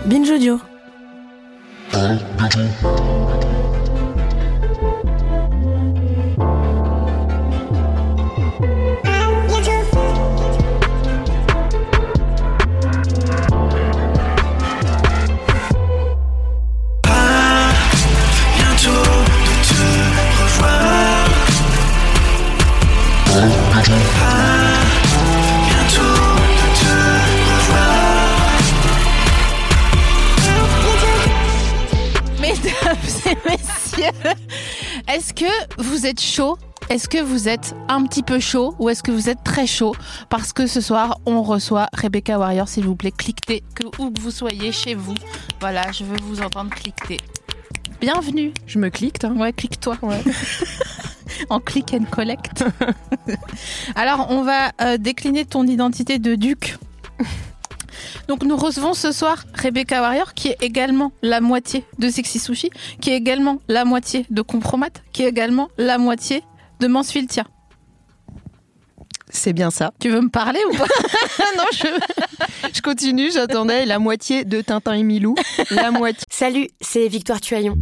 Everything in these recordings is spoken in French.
Binge Audio. Mesdames et messieurs, est-ce que vous êtes chaud ? Est-ce que vous êtes un petit peu chaud ou est-ce que vous êtes très chaud ? Parce que ce soir, on reçoit Rebecca Warrior, s'il vous plaît, cliquez, où que vous soyez chez vous. Voilà, je veux vous entendre cliquer. Bienvenue. Je me clique, hein. Ouais, clique-toi. Ouais. En click and collect. Alors, on va décliner ton identité de duc. Donc nous recevons ce soir Rebecca Warrior, qui est également la moitié de Sexy Sushi, qui est également la moitié de Compromat, qui est également la moitié de Mansfieldia. C'est bien ça. Tu veux me parler ou pas ? Non, Je continue, j'attendais la moitié de Tintin et Milou. La moitié. Salut, c'est Victoire Tuaillon.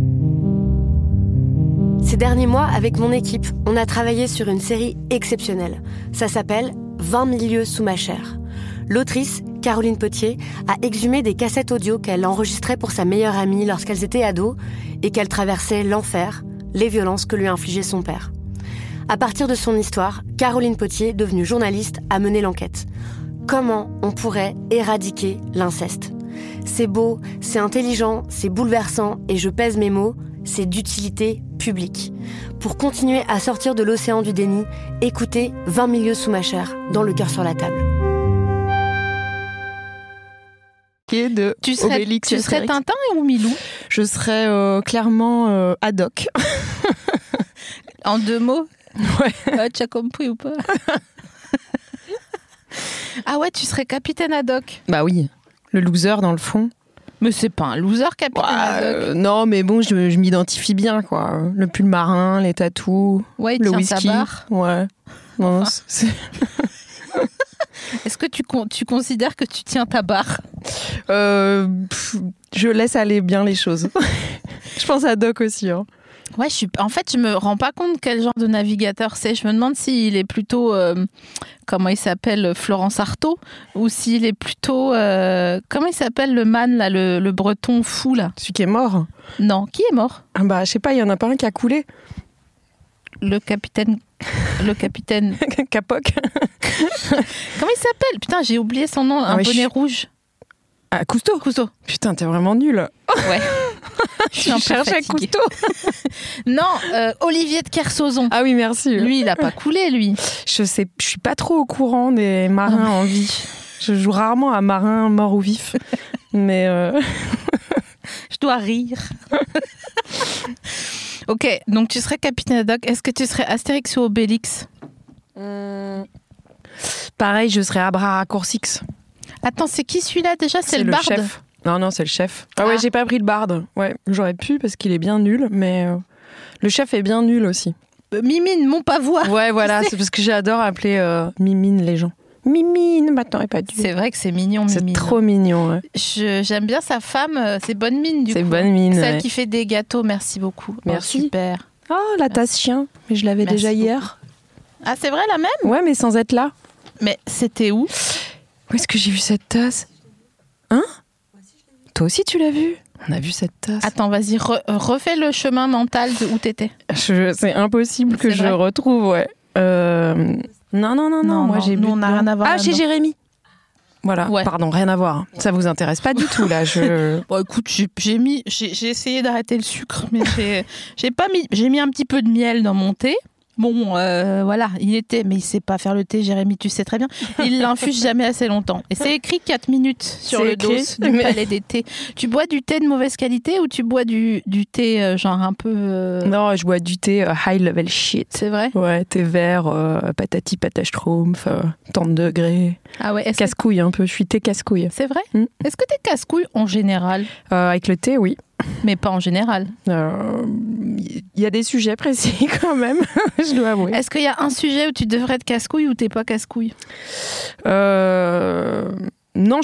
Ces derniers mois, avec mon équipe, on a travaillé sur une série exceptionnelle. Ça s'appelle 20 000 lieues sous ma chair. L'autrice, Caroline Potier, a exhumé des cassettes audio qu'elle enregistrait pour sa meilleure amie lorsqu'elles étaient ados et qu'elle traversait l'enfer, les violences que lui infligeait son père. À partir de son histoire, Caroline Potier, devenue journaliste, a mené l'enquête. Comment on pourrait éradiquer l'inceste ? C'est beau, c'est intelligent, c'est bouleversant et je pèse mes mots, c'est d'utilité publique. Pour continuer à sortir de l'océan du déni, écoutez 20 000 lieues sous ma chair, dans le cœur sur la table. De tu serais Tintin ou Milou ? Je serais clairement Haddock. En 2 mots ? Ouais. Tu as compris ou pas ? Ah ouais, tu serais Capitaine Haddock. Bah oui, le loser dans le fond. Mais c'est pas un loser, Capitaine Haddock. Non, mais bon, je m'identifie bien, quoi. Le pull marin, les tatous, ouais, le whisky. Ta barre. Ouais. Non, c'est... Est-ce que tu considères que tu tiens ta barre ? Je laisse aller bien les choses. Je pense à Doc aussi. Hein. Ouais, en fait, je me rends pas compte quel genre de navigateur c'est. Je me demande s'il est plutôt, comment il s'appelle, Florence Artaud, ou s'il est plutôt, comment il s'appelle le man, là, le breton fou, là ? Celui qui est mort ? Non, qui est mort ? Bah, je sais pas, il y en a pas un qui a coulé. Le capitaine Capoc. Comment il s'appelle ? Putain, j'ai oublié son nom, un bonnet rouge. Ah, Cousteau. Putain, t'es vraiment nul. Ouais. Je suis un peu fatiguée. Cousteau. Non, Olivier de Kersauzon. Ah oui, merci. Lui, il a pas coulé, lui. Je suis pas trop au courant des marins en vie. Je joue rarement à marin mort ou vif. Mais je dois rire. Ok, donc tu serais Capitaine Haddock. Est-ce que tu serais Astérix ou Obélix ? Pareil, je serais Abracurcix. Attends, c'est qui celui-là déjà ? C'est le barde ? Chef. Non, c'est le chef. Ah ouais, j'ai pas pris le barde. Ouais, j'aurais pu parce qu'il est bien nul, mais le chef est bien nul aussi. Mimine, mon pavois. Ouais, voilà, c'est parce que j'adore appeler Mimine les gens. Mimine, maintenant est pas dû. C'est vrai que c'est mignon, Mimine. C'est trop mignon, ouais. J'aime bien sa femme, c'est Bonne Mine, du coup. C'est Bonne Mine, Celle ouais. qui fait des gâteaux, merci beaucoup. Merci. Oh, super. Oh, la tasse chien, mais je l'avais déjà hier. Ah, c'est vrai, la même ? Ouais, mais sans être là. Mais c'était où ? Où est-ce que j'ai vu cette tasse ? Hein ? Toi aussi, tu l'as vue ? On a vu cette tasse. Attends, vas-y, refais le chemin mental de où t'étais. C'est impossible que je retrouve, ouais. Non, moi j'ai bu. On n'a rien à voir. Ah, chez Jérémy. Voilà, ouais. Pardon, rien à voir. Ça vous intéresse pas du tout, là. Bon, écoute, j'ai essayé d'arrêter le sucre, mais j'ai mis un petit peu de miel dans mon thé. Bon, voilà, mais il sait pas faire le thé, Jérémy, tu sais très bien. Il l'infuse jamais assez longtemps. Et c'est écrit 4 minutes sur le dos du palais des thés. Tu bois du thé de mauvaise qualité ou tu bois du thé genre un peu... Non, je bois du thé high level shit. C'est vrai ? Ouais, thé vert, patati patachtroumpf, 30 degrés. Ah ouais, casse-couille un peu, je suis thé casse-couille. C'est vrai ? Est-ce que t'es casse-couille en général ? Avec le thé, oui. Mais pas en général. Il y a des sujets précis quand même, je dois avouer. Est-ce qu'il y a un sujet où tu devrais être casse-couille ou t'es pas casse-couille ? Non, je suis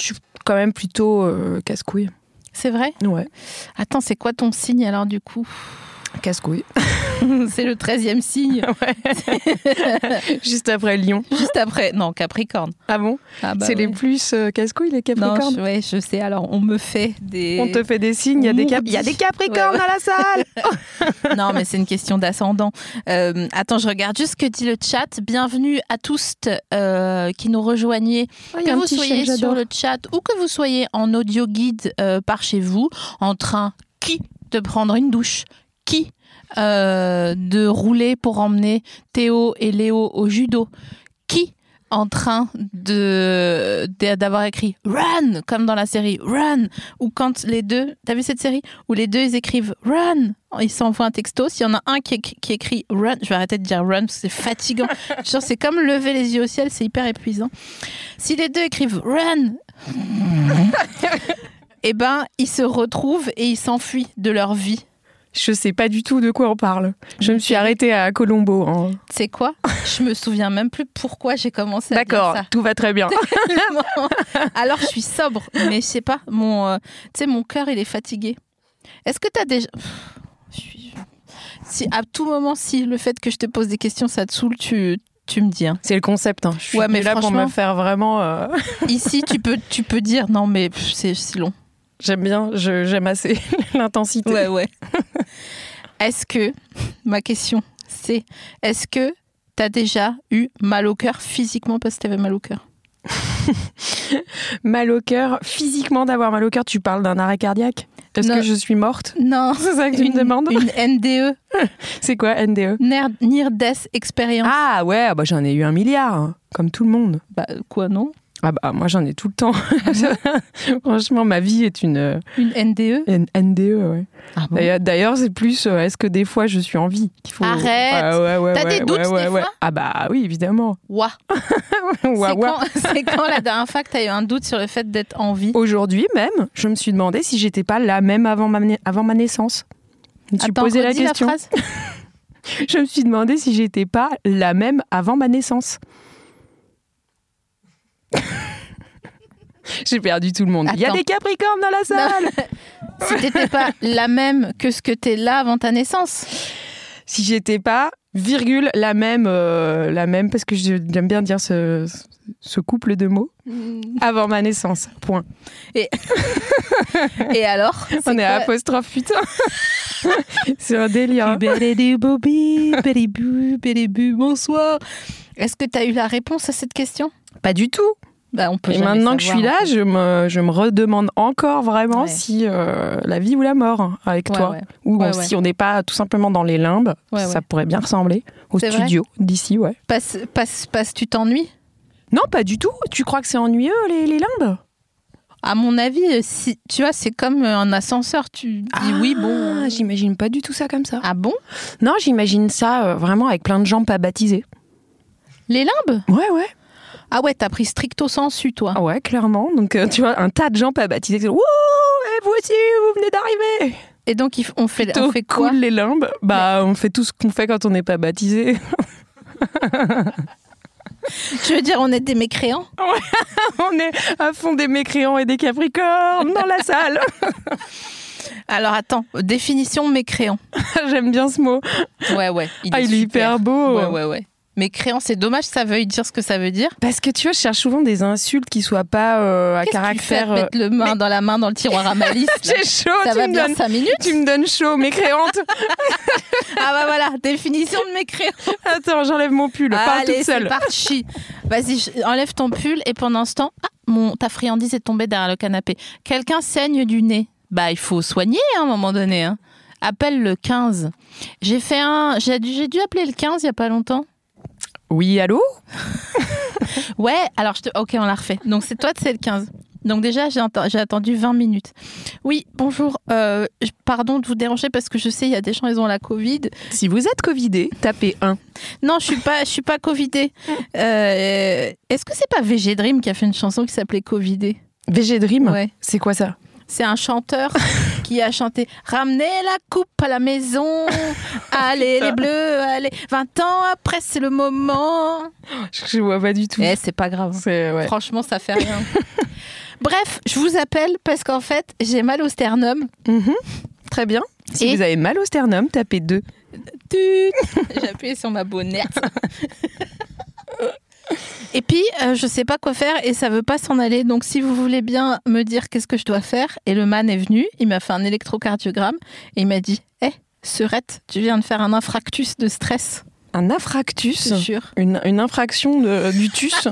quand même plutôt casse-couille. C'est vrai ? Ouais. Attends, c'est quoi ton signe alors du coup ? Casse-couille. C'est le 13e signe. Ouais. Juste après Lion. Juste après. Non, Capricorne. Ah bon ? C'est les plus casse-couilles, les Capricornes ? Non, je sais. Alors, on me fait des... On te fait des signes, il y a des Capricornes dans la salle. Non, mais c'est une question d'ascendant. Attends, je regarde juste ce que dit le chat. Bienvenue à tous qui nous rejoignez. Que vous soyez sur le chat ou que vous soyez en audio guide par chez vous, en train de prendre une douche, de rouler pour emmener Théo et Léo au judo, en train d'avoir écrit run comme dans la série run, ou quand les deux, t'as vu cette série où les deux ils écrivent run, ils s'envoient un texto, s'il y en a un qui écrit run, je vais arrêter de dire run parce que c'est fatigant. Genre c'est comme lever les yeux au ciel, c'est hyper épuisant. Si les deux écrivent run et ben ils se retrouvent et ils s'enfuient de leur vie. Je sais pas du tout de quoi on parle. Je me suis arrêtée à Colombo. Hein. Tu sais quoi ? Je me souviens même plus pourquoi j'ai commencé à dire ça. D'accord, tout va très bien. Alors je suis sobre, mais je sais pas, mon cœur il est fatigué. Est-ce que t'as déjà... Si à tout moment, si le fait que je te pose des questions ça te saoule, tu me dis. Hein. C'est le concept. Hein. Je suis mais là pour me faire vraiment... Ici, tu peux dire non mais c'est long. J'aime bien, j'aime assez l'intensité. Ouais. Est-ce que, ma question, c'est, est-ce que t'as déjà eu mal au cœur physiquement parce que t'avais mal au cœur ? Mal au cœur, physiquement d'avoir mal au cœur, tu parles d'un arrêt cardiaque ? Est-ce que je suis morte ? Non. C'est ça que tu me demandes ? Une NDE. C'est quoi NDE ? Near Death Experience. Ah ouais, bah j'en ai eu 1 milliard, hein, comme tout le monde. Bah quoi, non ? Ah bah moi j'en ai tout le temps. Franchement ma vie est une NDE. Une NDE, ouais. Ah bon ? D'ailleurs c'est plus est-ce que des fois je suis en vie qu'il faut... Arrête. T'as des doutes des fois ? Ah bah oui évidemment. Ouah. C'est quand la dernière fois que t'as eu un doute sur le fait d'être en vie ? Aujourd'hui même, je me suis demandé si j'étais pas la même avant ma naissance. Je me suis posé la question. La phrase. Je me suis demandé si j'étais pas la même avant ma naissance. J'ai perdu tout le monde. Il y a des Capricornes dans la salle. Si t'étais pas la même que ce que t'es là avant ta naissance. Si j'étais pas, la même, parce que j'aime bien dire ce couple de mots, avant ma naissance, point. Et alors on est à apostrophe, putain. C'est un délire. Bonsoir. Est-ce que t'as eu la réponse à cette question ? Pas du tout. Bah, on peut et maintenant que je suis là, je me redemande encore vraiment si la vie ou la mort avec toi. Ouais. Ou si on n'est pas tout simplement dans les limbes, ça pourrait bien ressembler au studio d'ici, ouais. Tu t'ennuies ? Non, pas du tout. Tu crois que c'est ennuyeux, les limbes ? À mon avis, si, tu vois, c'est comme un ascenseur. Tu dis oui, bon... J'imagine pas du tout ça comme ça. Ah bon ? Non, j'imagine ça vraiment avec plein de gens pas baptisés. Les limbes ? Ouais. Ah ouais, t'as pris stricto sensu, toi. Ah ouais, clairement. Donc, tu vois, un tas de gens pas baptisés. Wouh, et vous aussi, vous venez d'arriver. Et donc, on fait quoi ? Cool les limbes. Bah, on fait tout ce qu'on fait quand on n'est pas baptisé. Tu veux dire, on est des mécréants ? Ouais, on est à fond des mécréants et des capricornes dans la salle. Alors, attends, définition mécréant. J'aime bien ce mot. Ouais. Il est hyper beau. Ouais. Mécréant, c'est dommage que ça veuille dire ce que ça veut dire. Parce que tu vois, je cherche souvent des insultes qui soient pas à caractère... Qu'est-ce que tu fais, mettre dans la main dans le tiroir à malice ? J'ai chaud, ça va bien 5 minutes. Tu me donnes chaud, mécréante. Ah bah voilà, définition de mécréant. Attends, j'enlève mon pull, parle toute seule. Allez, c'est parti. Vas-y, enlève ton pull et pendant ce temps, ta friandise est tombée derrière le canapé. Quelqu'un saigne du nez. Bah, il faut soigner à un moment donné. Hein. Appelle le 15. J'ai dû appeler le 15 il y a pas longtemps. Oui, allô ? Ouais, alors ok, on la refait. Donc c'est toi, c'est le 15. Donc déjà, j'ai attendu 20 minutes. Oui, bonjour. Pardon de vous déranger parce que je sais, il y a des gens, ils ont la Covid. Si vous êtes Covidé, tapez 1. Non, je suis pas Covidé. Est-ce que c'est pas VG Dream qui a fait une chanson qui s'appelait Covidé ? VG Dream ? Ouais. C'est quoi ça ? C'est un chanteur qui a chanté « Ramenez la coupe à la maison, allez les bleus, allez, 20 ans après c'est le moment ». Je vois pas du tout. C'est pas grave. Ouais. Franchement, ça fait rien. Bref, je vous appelle parce qu'en fait, j'ai mal au sternum. Très bien. Si vous avez mal au sternum, tapez 2. J'ai appuyé sur ma bonnette. Et puis, je sais pas quoi faire et ça veut pas s'en aller. Donc, si vous voulez bien me dire qu'est-ce que je dois faire. Et le man est venu, il m'a fait un électrocardiogramme et il m'a dit Serette, tu viens de faire un infractus de stress. Un infractus Je te jure. Une infraction du tus.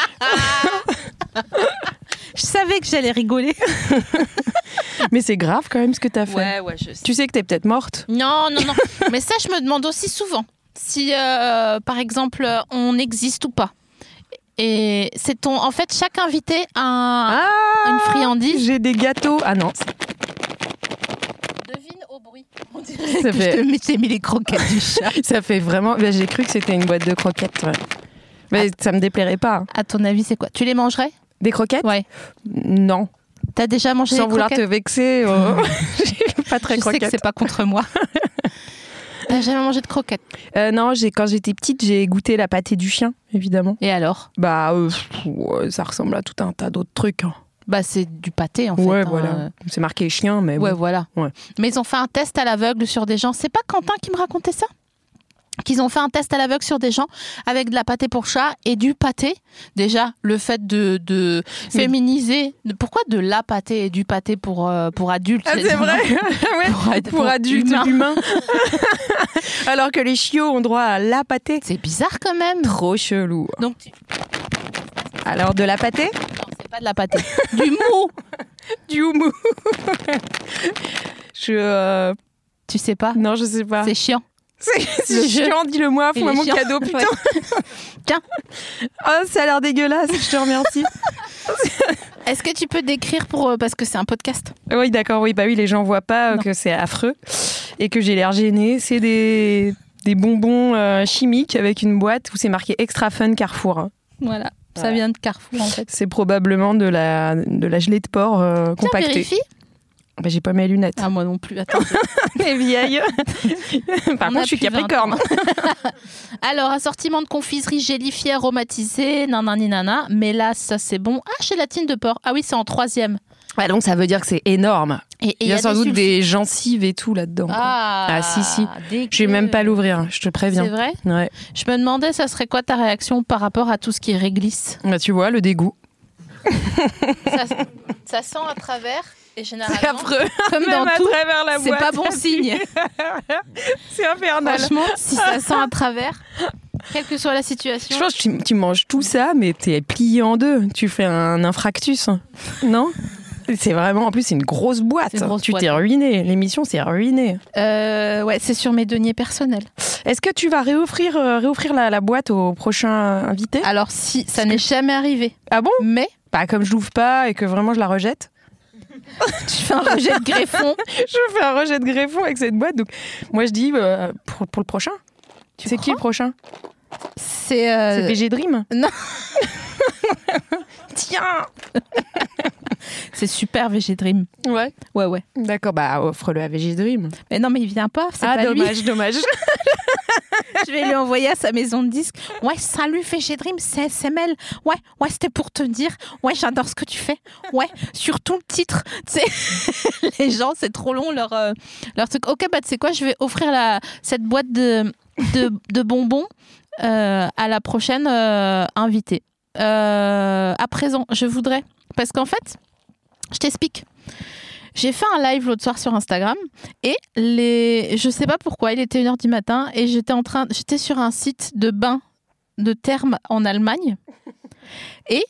Je savais que j'allais rigoler. Mais c'est grave quand même ce que t'as fait. Ouais, je sais. Tu sais que t'es peut-être morte. Non. Mais ça, je me demande aussi souvent si, par exemple, on existe ou pas. Et c'est en fait, chaque invité a une friandise. J'ai des gâteaux. Ah non. Devine au bruit. On Ça dirait que fait- je t'ai mis les croquettes du chat. Ça fait vraiment... J'ai cru que c'était une boîte de croquettes. Ouais. Mais ça me déplairait pas. Hein. À ton avis, c'est quoi? Tu les mangerais? Des croquettes? Ouais. Non. T'as déjà mangé Sans des vouloir te croquettes? vexer. J'ai pas très Je sais que croquette. c'est pas contre moi. T'as jamais mangé de croquettes? Non, quand j'étais petite, j'ai goûté la pâtée du chien, évidemment. Et alors? Bah, ouais, ça ressemble à tout un tas d'autres trucs. Hein. Bah, c'est du pâté, en fait. Ouais, hein. voilà. C'est marqué chien, mais Ouais, bon. voilà. Ouais. Mais ils ont fait un test à l'aveugle sur des gens. C'est pas Quentin qui me racontait ça? Qu'ils ont fait un test à l'aveugle sur des gens avec de la pâtée pour chat et du pâté. Déjà, le fait de féminiser. Pourquoi de la pâté et du pâté pour adultes? Ah, c'est vrai. Ouais, pour adultes humains. Alors que les chiots ont droit à la pâtée. C'est bizarre quand même. Trop chelou. Donc, Alors, de la pâtée? non, c'est pas de la pâté. Du mou. Du houmou. Tu sais pas? Non, je sais pas. C'est chiant. C'est le jeu. chiant, dis-le-moi, Il fous-moi est mon chiant. cadeau, putain. Ouais. Tiens. Oh, ça a l'air dégueulasse, je te remercie. Est-ce que tu peux décrire parce que c'est un podcast? Oui, d'accord, oui, bah oui, les gens voient pas Non. que c'est affreux et que j'ai l'air gênée. C'est des bonbons chimiques avec une boîte où c'est marqué Extra Fun Carrefour. Hein. Voilà. Ça Voilà. vient de Carrefour en fait. C'est probablement de la gelée de porc Tiens, compactée. vérifie. Bah, j'ai pas mes lunettes. Ah, moi non plus. Attends. Les vieilles. Par On contre, a je suis plus 20 Capricorne. Alors, assortiment de confiserie gélifiée aromatisée, nanani nana. Mélasse, ça c'est bon. Ah, gélatine de porc. Ah oui, c'est en 3e. Ouais, donc ça veut dire que c'est énorme. Et Il y a sans doute sulfures. des gencives et tout là-dedans. quoi. Ah, si. dégueu. Je vais même pas l'ouvrir, je te préviens. C'est vrai? Ouais. Je me demandais, ça serait quoi ta réaction par rapport à tout ce qui est réglisse? Bah, tu vois, le dégoût. Ça sent à travers et C'est généralement, affreux. comme dans Même à tout, travers la c'est boîte. pas bon signe. C'est infernal. Franchement, si ça sent à travers, quelle que soit la situation. Je pense que tu manges tout ça, mais t'es plié en deux. Tu fais un infractus, non? C'est vraiment, en plus, c'est une grosse boîte. C'est une grosse Tu boîte. t'es ruiné. L'émission, c'est ruiné. Ouais, c'est sur mes deniers personnels. Est-ce que tu vas réoffrir la boîte au prochain invité? Alors, si ça n'est jamais arrivé, Ah bon? mais Bah, comme je l'ouvre pas et que vraiment je la rejette. tu fais un rejet de greffon. Je fais un rejet de greffon avec cette boîte. Donc, moi, je dis pour le prochain. C'est qui le prochain? C'est C'est VG Dream? non. Tiens! C'est super VG Dream. Ouais. Ouais. D'accord, bah offre-le à VG Dream. Mais non, mais il vient pas. C'est Ah, pas dommage. Je vais lui envoyer à sa maison de disques. Ouais, salut VG Dream, c'est SML. Ouais, c'était pour te dire. Ouais, j'adore ce que tu fais. Ouais, surtout le titre. Tu sais, les gens, c'est trop long leur truc. Ok, bah tu sais quoi, je vais offrir cette boîte de bonbons à la prochaine invitée. À présent, je voudrais, parce qu'en fait, je t'explique. J'ai fait un live l'autre soir sur Instagram et je sais pas pourquoi, il était 1h du matin et j'étais sur un site de bain de thermes en Allemagne et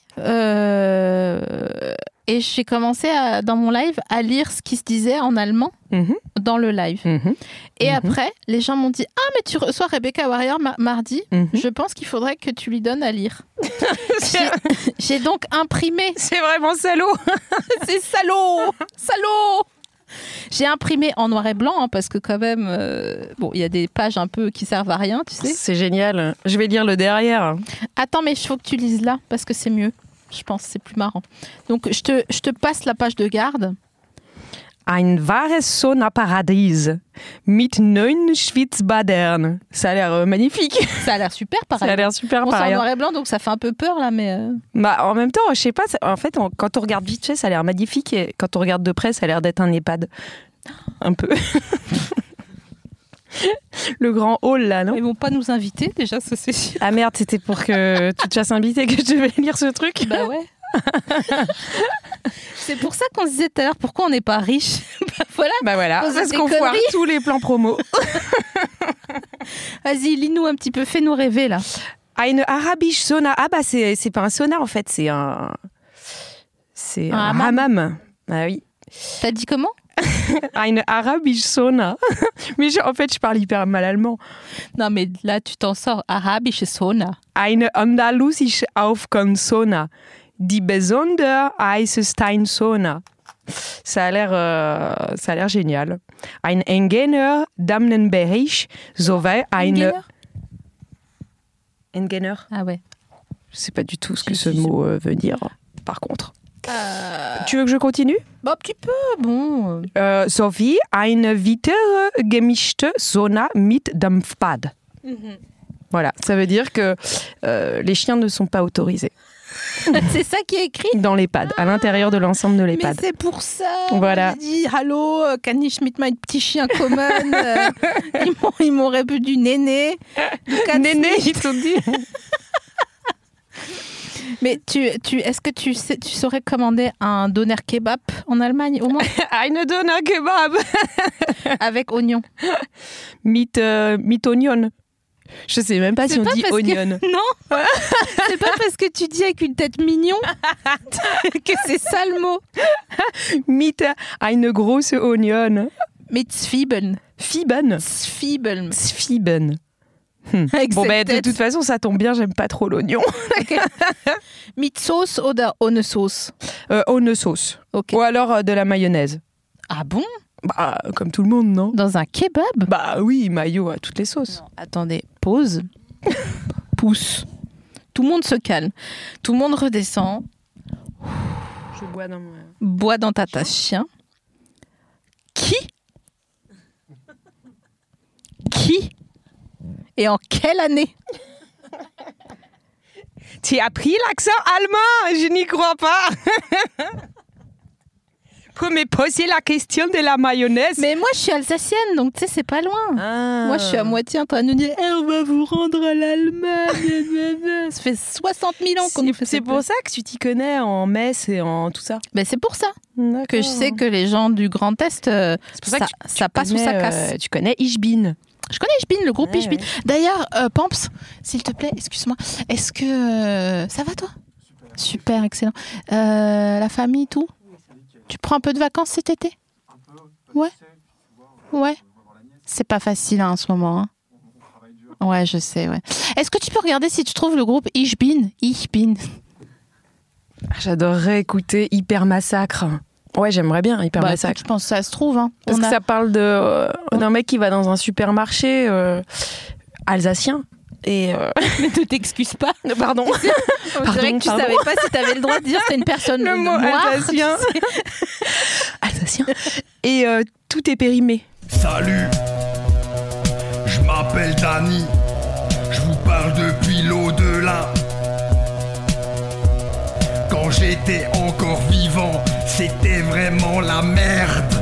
j'ai commencé dans mon live à lire ce qui se disait en allemand dans le live. Et après, les gens m'ont dit « Ah, mais tu reçois Rebecca Warrior mardi. Je pense qu'il faudrait que tu lui donnes à lire. » J'ai donc imprimé. C'est vraiment salaud. C'est salaud. J'ai imprimé en noir et blanc hein, parce que quand même, il y a des pages un peu qui servent à rien, tu sais. C'est génial. Je vais lire le derrière. Attends, mais il faut que tu lises là parce que c'est mieux. Je pense c'est plus marrant. Donc, je te passe la page de garde. Ein wahres Sauna-Paradies mit 9 Schwitzbadern. Ça a l'air magnifique. Ça a l'air super pareil. Ça a l'air super Bon, c'est en pareil. noir et blanc, donc ça fait un peu peur là, mais. Bah, en même temps, je sais pas, en fait, quand on regarde vite fait, ça a l'air magnifique, et quand on regarde de près, ça a l'air d'être un EHPAD. Un peu. Le grand hall là, non? Ils vont pas nous inviter déjà, ça c'est sûr. Ah merde, c'était pour que tu te fasses inviter que je devais lire ce truc. Bah ouais. C'est pour ça qu'on se disait tout à l'heure pourquoi on n'est pas riche. Voilà. Bah voilà, Pose parce des qu'on foire conneries. tous les plans promo. Vas-y, lis-nous un petit peu, fais-nous rêver là. Eine arabische Sauna. Ah bah c'est pas un sauna en fait, c'est un hammam. Ah oui. T'as dit comment? Eine arabische Sauna. Mais en fait, je parle hyper mal allemand. Non mais là tu t'en sors. Arabische Sauna. Eine andalusische Aufgangssauna. Die besondere heiße Steinsauna. Ça a l'air génial. Ein engener Damenbereich sowie eine... Engener. Ah ouais. Je sais pas du tout ce que ce mot veut dire, par contre. Tu veux que je continue? Bah, un petit peu, bon. Sowie eine weitere gemischte Sauna mit Dampfbad. Voilà, ça veut dire que les chiens ne sont pas autorisés. C'est ça qui est écrit dans l'EHPAD, à l'intérieur de l'ensemble de l'EHPAD. Mais c'est pour ça. Voilà. J'ai dit, allô, kann ich mit mein petit chien kommen? Ils m'ont répondu néné. Néné, ils t'ont dit. Mais est-ce que tu saurais commander un doner kebab en Allemagne au moins? Eine Doner Kebab. Avec oignon. Mit oignon. Je sais même pas si on dit oignon. Non, c'est pas parce que tu dis avec une tête mignon que c'est ça le mot. Mit eine große Oignon. Mit Zwiebeln. Zwiebeln. Bon, bah, de toute façon, ça tombe bien, j'aime pas trop l'oignon. Okay. Mit Sauce oder ohne Sauce? Ohne sauce. Okay. Ou alors de la mayonnaise. Ah bon? Bah, comme tout le monde, non? Dans un kebab? Bah oui, mayo à toutes les sauces. Non, attendez, pause. Pousse. Tout le monde se calme. Tout le monde redescend. Je bois dans mon... Bois dans ta tasse chien. Qui et en quelle année? Tu as pris l'accent allemand? Je n'y crois pas. Pour me poser la question de la mayonnaise. Mais moi, je suis alsacienne, donc tu sais, c'est pas loin. Ah. Moi, je suis à moitié en train de nous dire on va vous rendre à l'Allemagne. Ça fait 60 000 ans qu'on nous fait ça. C'est pour ça que tu t'y connais en Metz et en tout ça. Ben, c'est pour ça D'accord. que je sais que les gens du Grand Est, C'est pour ça, que ça passe ou ça casse. Tu connais Ich bin. Je connais Ich bin, le groupe Ich bin. Ouais. D'ailleurs, Pamps, s'il te plaît, excuse-moi, est-ce que ça va toi? Super, excellent. La famille, tout? Tu prends un peu de vacances cet été? Ouais. Ouais. C'est pas facile en ce moment. Hein. Ouais, je sais. Ouais. Est-ce que tu peux regarder si tu trouves le groupe Ich bin? Ich bin. J'adorerais écouter Hyper Massacre. Ouais, j'aimerais bien Hyper Massacre. Écoute, je pense que ça se trouve. Hein. Parce que ça parle d'un mec qui va dans un supermarché alsacien. Et Mais ne t'excuse pas. Pardon. On dirait que tu savais pas si tu avais le droit de dire que c'est une personne le mot noire. alsacien. Alsacien. Et tout est périmé. Salut, je m'appelle Dany, je vous parle depuis l'au-delà. Quand j'étais encore vivant, c'était vraiment la merde.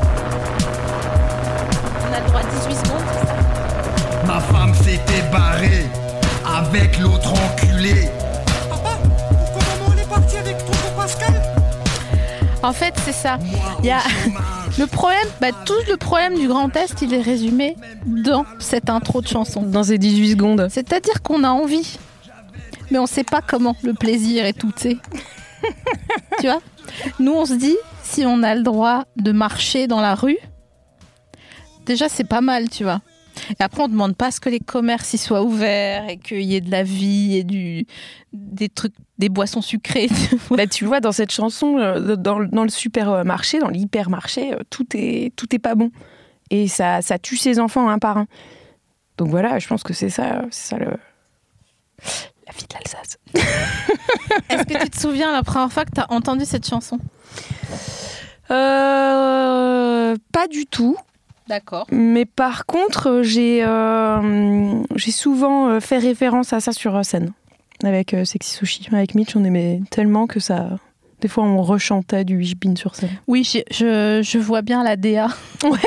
On a le droit à 18 secondes, c'est ça? Ma femme s'était barrée avec l'autre enculé. Papa, pourquoi maman elle est partie avec tonton Pascal? En fait, c'est ça. Il y a le problème, tout le problème du Grand Est, il est résumé dans cette intro de chanson. Dans ces 18 secondes. C'est-à-dire qu'on a envie, mais on sait pas comment, le plaisir et tout, tu sais. Tu vois? Nous, on se dit, si on a le droit de marcher dans la rue, déjà, c'est pas mal, tu vois. Et après, on demande pas à ce que les commerces y soient ouverts et qu'il y ait de la vie et des trucs, des boissons sucrées. Bah, tu vois, dans cette chanson, dans le supermarché, dans l'hypermarché, tout est pas bon. Et ça tue ses enfants un par un. Donc voilà, je pense que c'est ça la vie de l'Alsace. Est-ce que tu te souviens la première fois que tu as entendu cette chanson? Pas du tout. D'accord. Mais par contre, j'ai souvent fait référence à ça sur scène. Avec Sexy Sushi. Avec Mitch, on aimait tellement que ça... Des fois, on rechantait du Wishbin sur scène. Oui, je vois bien la DA. Ouais.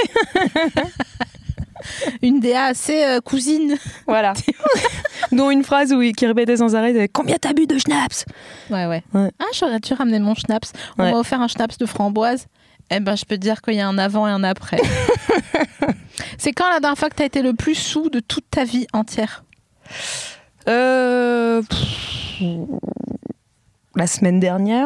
Une DA assez cousine. Voilà. Dont une phrase qui répétait sans arrêt, c'était « Combien t'as bu de schnapps ?» Ouais. Ah, j'aurais dû ramener mon schnapps. On Ouais. m'a offert un schnapps de framboise. Eh ben, je peux te dire qu'il y a un avant et un après. C'est quand la dernière fois que t'as été le plus saoul de toute ta vie entière? La semaine dernière.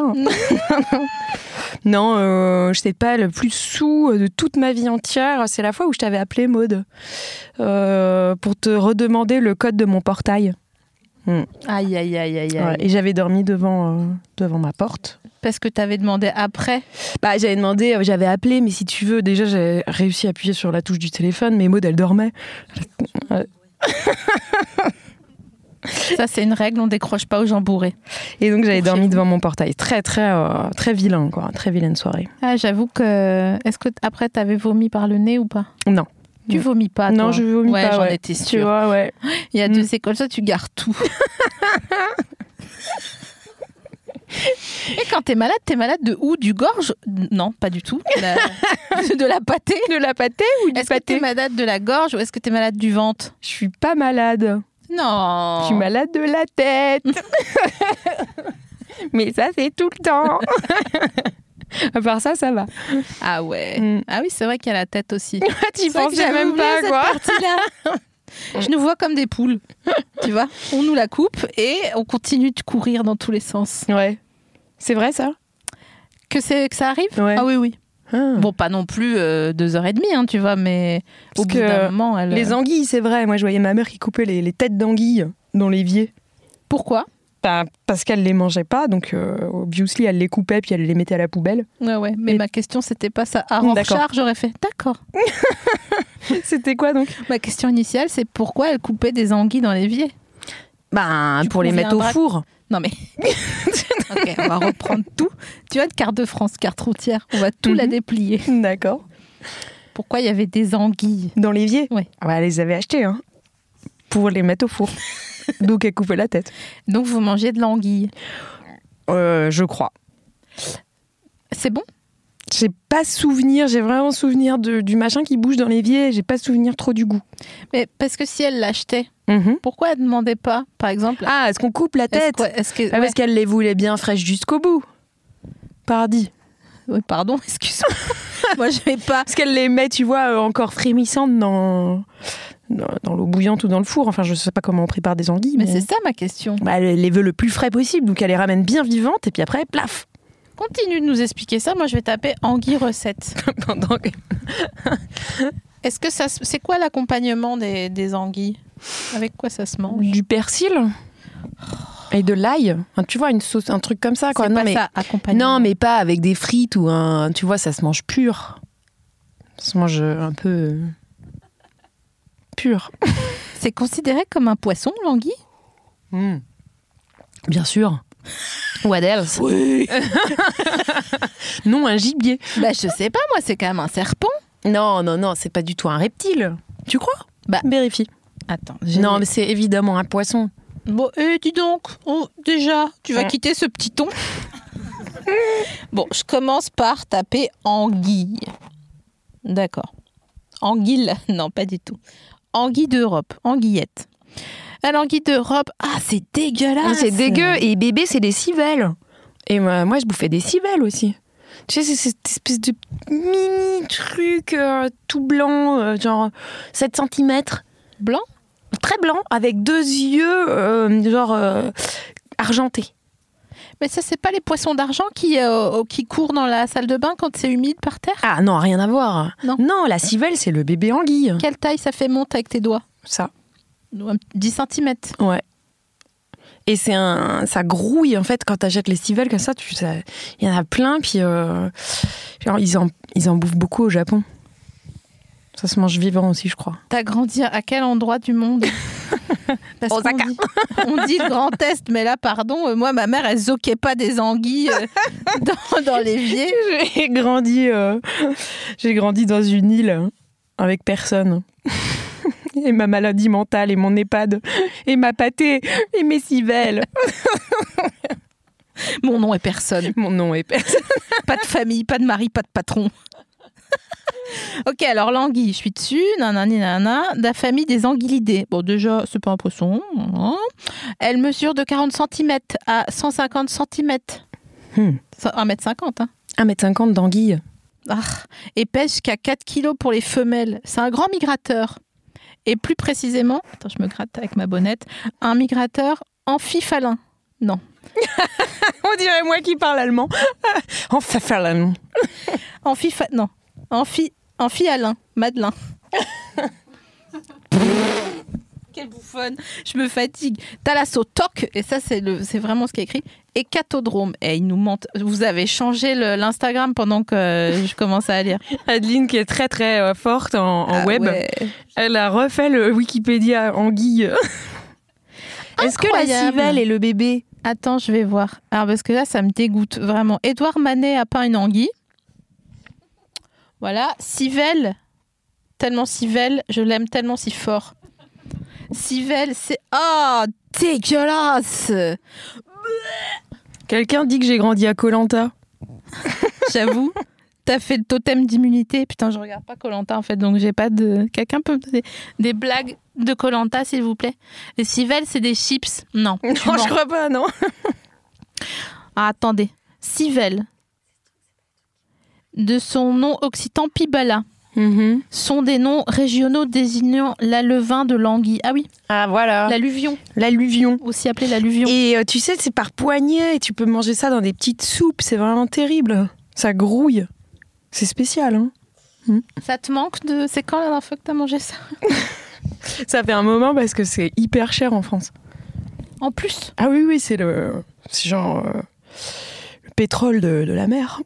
Non, je sais pas, le plus saoul de toute ma vie entière, c'est la fois où je t'avais appelé, Maude, pour te redemander le code de mon portail. Aïe. Ouais, et j'avais dormi devant ma porte. Parce que t'avais demandé après. Bah, j'avais appelé, mais si tu veux, déjà j'ai réussi à appuyer sur la touche du téléphone, mais Maude, elle dormait. Ça, c'est une règle, on décroche pas aux gens bourrés. Et donc j'avais Pour dormi chez vous. devant mon portail. Très vilain, quoi. Très vilaine soirée. Ah, j'avoue que... Est-ce que après, t'avais vomi par le nez ou pas? Non. Tu vomis pas, toi? Non, je vomis ouais, pas. j'en Ouais. étais Tu sûre. vois, ouais. Il y a deux écoles, ça, tu gardes tout. Et quand t'es malade de où? Du gorge? Non, pas du tout. De la pâtée? De la pâtée ou du Est-ce que t'es pâté? malade de la gorge ou est-ce que t'es malade du ventre? Je suis pas malade. Non. Je suis malade de la tête. Mais ça, c'est tout le temps. À part ça, ça va. Ah ouais. Mm. Ah oui, c'est vrai qu'il y a la tête aussi. Tu C'est vrai que pensais j'avais même oublié pas, cette quoi. partie-là. Je nous vois comme des poules. Tu vois, on nous la coupe et on continue de courir dans tous les sens. Ouais. C'est vrai, ça? Que ça arrive? Ouais. Ah oui, oui. Ah. Bon, pas non plus 2h30, hein, tu vois, mais au Parce bout que d'un moment, elle... Les anguilles, c'est vrai. Moi, je voyais ma mère qui coupait les têtes d'anguilles dans l'évier. Pourquoi? Bah, parce qu'elle les mangeait pas, donc obviously, elle les coupait puis elle les mettait à la poubelle. Ouais, mais Et- ma question, c'était pas ça. À Rorschach, j'aurais fait d'accord. C'était quoi, donc? Ma question initiale, c'est pourquoi elle coupait des anguilles dans l'évier? Bah, Tu pour les mettre au conviendras- four. Non mais... Ok, on va reprendre tout. Tu vois, de carte de France, carte routière, on va tout la déplier. D'accord. Pourquoi il y avait des anguilles? Dans l'évier? Ouais. Ah bah, elle les avait achetées, hein, pour les mettre au four. Donc, elle coupait la tête. Donc vous mangez de l'anguille. Je crois. C'est bon? J'ai pas souvenir, j'ai vraiment souvenir du machin qui bouge dans l'évier, j'ai pas souvenir trop du goût. Mais parce que si elle l'achetait, Mhm. pourquoi elle ne demandait pas, par exemple... Ah, est-ce qu'on coupe la tête? Est-ce que... Ah, ouais. parce qu'elle les voulait bien fraîches jusqu'au bout. Paradis. Oui, pardon, excuse-moi. Moi, je vais pas... Parce qu'elle les met, tu vois, encore frémissantes dans l'eau bouillante ou dans le four. Enfin, je sais pas comment on prépare des anguilles. Mais c'est ça ma question. Bah, elle les veut le plus frais possible, donc elle les ramène bien vivantes et puis après, plaf. Continue de nous expliquer ça. Moi, je vais taper anguille recette. Pendant que- Est-ce que ça... C'est quoi l'accompagnement des anguilles? Avec quoi ça se mange? Du persil et de l'ail. Enfin, tu vois, une sauce, un truc comme ça, quoi. C'est Non, pas mais... ça, accompagnement. Non, mais pas avec des frites ou un... Tu vois, ça se mange pur. Ça se mange un peu... pur. C'est considéré comme un poisson, l'anguille? Bien sûr. What else? Oui. Non, un gibier. Bah, je sais pas, moi, c'est quand même un serpent. Non, c'est pas du tout un reptile. Tu crois? Bah, Vérifie. Attends. Non, mais c'est évidemment un poisson. Bon, dis donc, déjà, tu vas Ouais. quitter ce petit ton. Bon, je commence par taper anguille. D'accord. Anguille, non, pas du tout. Anguille d'Europe, anguillette. Ah, l'anguille d'Europe, ah, c'est dégueulasse. C'est dégueu. Et bébé, c'est des civelles. Et moi, je bouffais des civelles aussi. Tu sais, c'est cette espèce de mini truc tout blanc, genre 7 cm. Blanc? Très blanc, avec 2 yeux, argentés. Mais ça, c'est pas les poissons d'argent qui courent dans la salle de bain quand c'est humide par terre? Ah non, rien à voir. Non. La civelle, c'est le bébé anguille. Quelle taille ça fait monte avec tes doigts? Ça. 10 cm. Ouais. Et ça grouille, en fait, quand t'achètes les civelles comme ça. Il y en a plein, puis genre, ils en bouffent beaucoup au Japon. Ça se mange vivant aussi, je crois. T'as grandi à quel endroit du monde? Parce qu'on dit, on dit le Grand Est, mais là, pardon, moi, ma mère, elle zoquait pas des anguilles dans l'évier. J'ai grandi dans une île avec personne. Et ma maladie mentale, et mon EHPAD, et ma pâtée, et mes civelles. Mon nom est personne. Mon nom est personne. Pas de famille, pas de mari, pas de patron. Ok, alors l'anguille, je suis dessus. Nanani, nanana. De la famille des anguillidés. Bon, déjà, c'est pas un poisson. Elle mesure de 40 cm à 150 cm. 1m50, hein. 1m50 d'anguille. Ah, et pèse jusqu'à 4 kg pour les femelles. C'est un grand migrateur. Et plus précisément, attends, je me gratte avec ma bonnette, un migrateur amphiphalin. Non. On dirait moi qui parle allemand. Amphiphalin. Non. Amphialin. Madelin. Quelle bouffonne. Je me fatigue. Thalassotoque, et ça c'est vraiment ce qui est écrit. Et cathodrome. Et il nous mente. Vous avez changé l'Instagram pendant que je commence à lire. Adeline, qui est très très forte en web, ouais. Elle a refait le Wikipédia anguille. Est-ce que la civelle est le bébé? Attends, je vais voir. Alors, parce que là, ça me dégoûte, vraiment. Édouard Manet a peint une anguille. Voilà. Civelle. Tellement civelle. Je l'aime tellement si fort. Civelle, c'est... Oh, dégueulasse. Quelqu'un dit que j'ai grandi à Koh-Lanta. J'avoue. T'as fait le totem d'immunité. Putain, je regarde pas Koh-Lanta, en fait. Donc, j'ai pas de... Quelqu'un peut me donner des blagues de Koh-Lanta, s'il vous plaît? Les civelles, c'est des chips? Non. Non, je crois pas, non. Ah, attendez. Civelle. De son nom occitan Pibala. Sont des noms régionaux désignant l'alevin de l'anguille. Ah oui. Ah, voilà. L'alluvion. L'alluvion. Aussi appelé l'alluvion. Et tu sais, c'est par poignée. Et tu peux manger ça dans des petites soupes. C'est vraiment terrible. Ça grouille. C'est spécial, hein. Ça te manque de... C'est quand la dernière fois que t'as mangé ça? Ça fait un moment parce que c'est hyper cher en France. En plus? Ah oui, c'est genre le pétrole de la mer.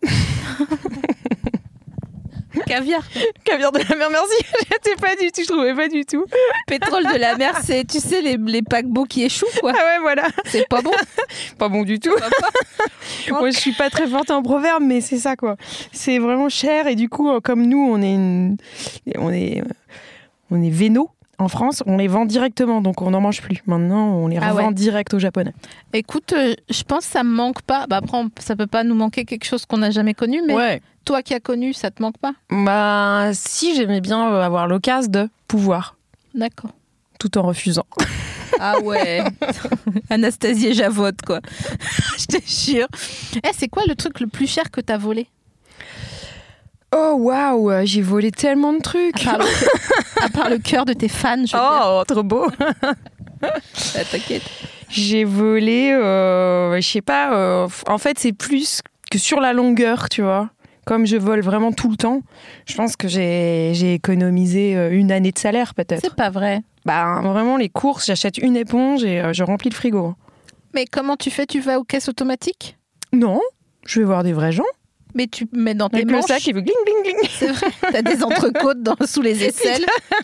Caviar. Caviar de la mer, merci. Je trouvais pas du tout. Pétrole de la mer, c'est, tu sais, les paquebots qui échouent, quoi. Ah ouais, voilà. C'est pas bon. Pas bon du tout. Moi, je suis pas très forte en proverbe, mais c'est ça, quoi. C'est vraiment cher et du coup, comme nous, on est vénaux. En France, on les vend directement, donc on n'en mange plus. Maintenant, on les revend direct aux Japonais. Écoute, je pense que ça me manque pas. Bah, après, ça peut pas nous manquer quelque chose qu'on n'a jamais connu, mais toi qui as connu, ça te manque pas? Bah, si, j'aimais bien avoir l'occasion de pouvoir. D'accord. Tout en refusant. Ah ouais. Anastasie et Javotte, quoi. Je te jure. C'est quoi le truc le plus cher que t'as volé? Oh waouh, j'ai volé tellement de trucs. À part le cœur de tes fans, je veux dire. Oh, trop beau. T'inquiète. J'ai volé, je sais pas, en fait c'est plus que sur la longueur, tu vois. Comme je vole vraiment tout le temps, je pense que j'ai économisé une année de salaire peut-être. C'est pas vrai. Bah vraiment les courses, j'achète une éponge et je remplis le frigo. Mais comment tu fais? Tu vas aux caisses automatiques? Non, je vais voir des vrais gens. Mais tu mets dans tes manches. manches. Le sac, il veut gling, gling, gling. C'est vrai. T'as des entrecôtes sous les aisselles.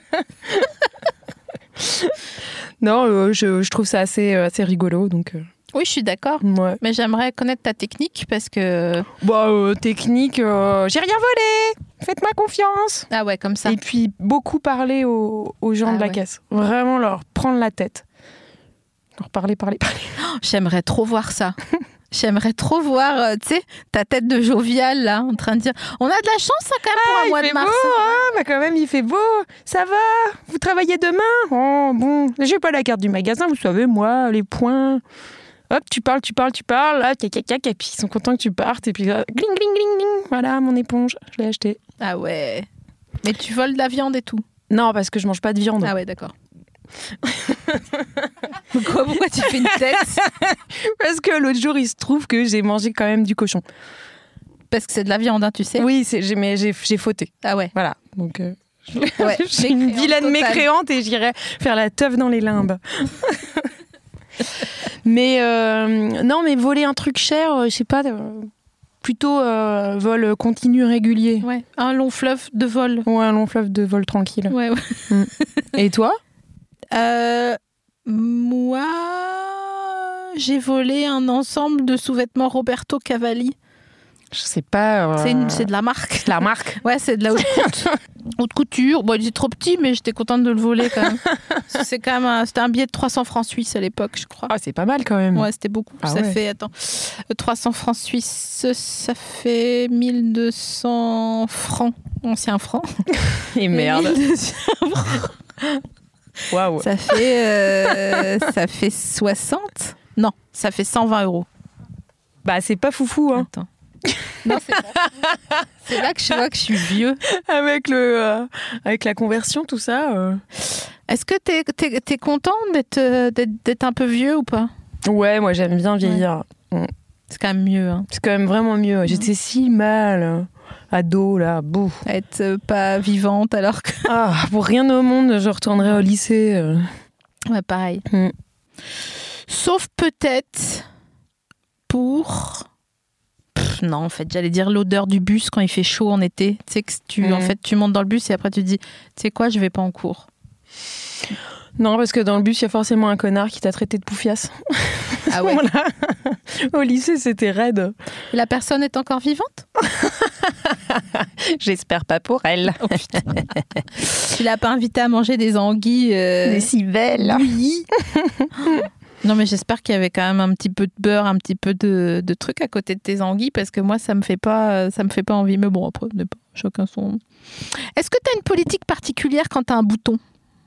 Non, je trouve ça assez rigolo. Donc, oui, je suis d'accord. Ouais. Mais j'aimerais connaître ta technique parce que... Technique, j'ai rien volé. Faites-moi confiance. Ah ouais, comme ça. Et puis, beaucoup parler aux gens de la caisse. Vraiment leur prendre la tête. Leur parler. Oh, j'aimerais trop voir ça. J'aimerais trop voir, tu sais, ta tête de jovial, là, en train de dire « On a de la chance, hein, quand même, pour un mois de mars. » Beau, hein, bah quand même, il fait beau. Ça va? Vous travaillez demain? Oh, bon. J'ai pas la carte du magasin, vous savez, moi, les points. Hop, tu parles, là, cac, et puis ils sont contents que tu partes, et puis là, gling, gling, gling, gling. Voilà, mon éponge, je l'ai achetée. Ah ouais. Mais tu voles de la viande et tout? Non, parce que je mange pas de viande. Ah ouais, d'accord. Pourquoi tu fais une tête? Parce que l'autre jour, il se trouve que j'ai mangé quand même du cochon. Parce que c'est de la viande, hein, tu sais. Oui, j'ai fauté. Ah ouais. Voilà, donc ouais, je suis une vilaine mécréante et j'irai faire la teuf dans les limbes. Mais non, mais voler un truc cher, je sais pas, plutôt vol continu régulier. Ouais, un long fleuve de vol. Ouais, un long fleuve de vol tranquille. Ouais. Et toi? Moi, j'ai volé un ensemble de sous-vêtements Roberto Cavalli. Je sais pas. C'est de la marque. La marque. Ouais, c'est de la haute couture. Bon, il était trop petit, mais j'étais contente de le voler quand même. C'est quand même c'était un billet de 300 francs suisses à l'époque, je crois. Ah, c'est pas mal quand même. Ouais, c'était beaucoup. Ah ça ouais. fait, 300 francs suisses, ça fait 1200 francs, anciens francs. Et merde. 1200 francs. Waouh. Ça fait 60. Non, ça fait 120 €. Bah, c'est pas foufou, hein. Attends. Non, c'est pas. C'est là que je vois que je suis vieux. Avec la conversion, tout ça. Est-ce que t'es content d'être un peu vieux ou pas? Ouais, moi j'aime bien vieillir. C'est quand même mieux. Hein. C'est quand même vraiment mieux. J'étais si mal, ado là, bouh. Être pas vivante alors que. Ah, pour rien au monde, je retournerais au lycée. Ouais, pareil. Sauf peut-être pour. Non, en fait, j'allais dire l'odeur du bus quand il fait chaud en été. Tu sais que en fait, tu montes dans le bus et après tu te dis, tu sais quoi, je vais pas en cours. Non, parce que dans le bus, il y a forcément un connard qui t'a traité de poufiasse. Ah ouais. Voilà. Au lycée, c'était raide. La personne est encore vivante? J'espère pas pour elle. Oh, putain. Tu l'as pas invité à manger des anguilles Des si belles. Oui. Non, mais j'espère qu'il y avait quand même un petit peu de beurre, un petit peu de trucs à côté de tes anguilles, parce que moi, ça me fait pas envie. Mais bon, après, chacun son. Est-ce que tu as une politique particulière quand tu as un bouton?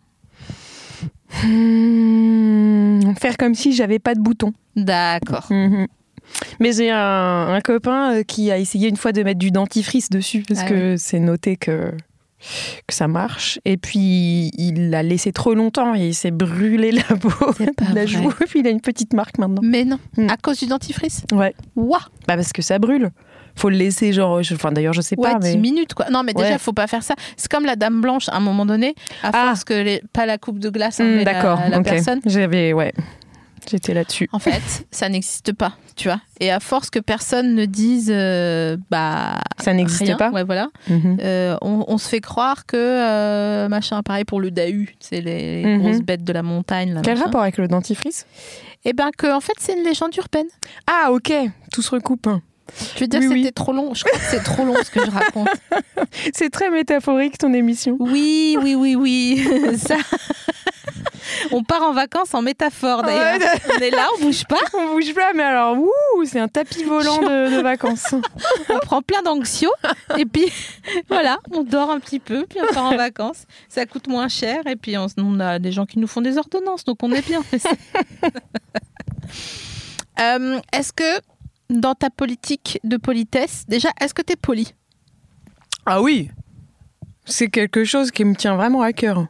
Faire comme si j'avais pas de bouton. D'accord. Mais j'ai un copain qui a essayé une fois de mettre du dentifrice dessus, parce que c'est noté que ça marche. Et puis, il l'a laissé trop longtemps et il s'est brûlé la peau de la joue. Et puis, il a une petite marque maintenant. Mais non, à cause du dentifrice? Ouais. Ouah. Bah parce que ça brûle. Faut le laisser genre... d'ailleurs, je sais pas. Ouais, 10 mais... minutes, quoi. Non, mais déjà, faut pas faire ça. C'est comme la dame blanche, à un moment donné, à force que pas la coupe de glace, mais d'accord, la personne. J'étais là-dessus. En fait, ça n'existe pas, tu vois. Et à force que personne ne dise, ça n'existe rien, pas. Ouais, voilà. On se fait croire que machin, pareil pour le Dahu, c'est les grosses bêtes de la montagne. Là, Quel machin. rapport avec le dentifrice? Eh ben que, en fait, c'est une légende urbaine. Ah, ok. Tout se recoupe. Je veux dire, c'était trop long. Je crois que c'est trop long ce que je raconte. C'est très métaphorique ton émission. Oui. Ça. On part en vacances en métaphore d'ailleurs. Ouais. On est là, on bouge pas. On bouge pas, mais alors, c'est un tapis volant de vacances. On prend plein d'anxios et puis voilà, on dort un petit peu, puis on part en vacances. Ça coûte moins cher et puis on a des gens qui nous font des ordonnances, donc on est bien. Est-ce que dans ta politique de politesse, déjà, est-ce que tu es poli? Ah oui, c'est quelque chose qui me tient vraiment à cœur.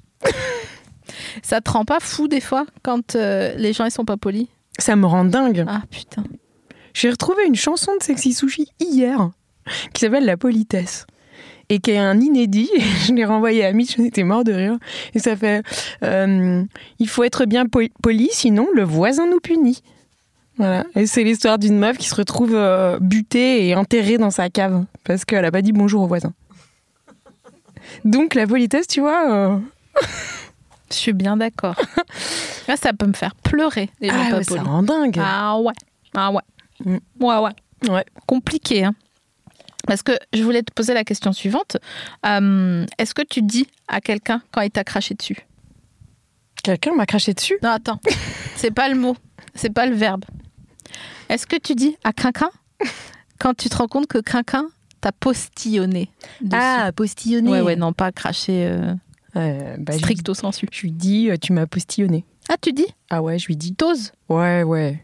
Ça te rend pas fou des fois quand les gens ils sont pas polis? Ça me rend dingue. Ah putain. J'ai retrouvé une chanson de Sexy Sushi hier qui s'appelle La Politesse et qui est un inédit. Je l'ai renvoyé à Mitch, on était mort de rire. Et ça fait il faut être bien poli, sinon le voisin nous punit. Voilà. Et c'est l'histoire d'une meuf qui se retrouve butée et enterrée dans sa cave parce qu'elle a pas dit bonjour au voisin. Donc la politesse, tu vois. Je suis bien d'accord. Là, ça peut me faire pleurer. Les gens pas polis. Ça rend dingue. Ah ouais. Ouais. Compliqué, hein. Parce que je voulais te poser la question suivante. Est-ce que tu dis à quelqu'un quand il t'a craché dessus? Quelqu'un m'a craché dessus? Non, attends. C'est pas le mot. C'est pas le verbe. Est-ce que tu dis à Crinquin quand tu te rends compte que Crinquin t'a postillonné dessus? Ah, postillonné. Ouais, non, pas craché stricto sensu. Je lui dis, tu m'as postillonné. Ah, tu dis? Ah ouais, je lui dis. T'oses? Ouais.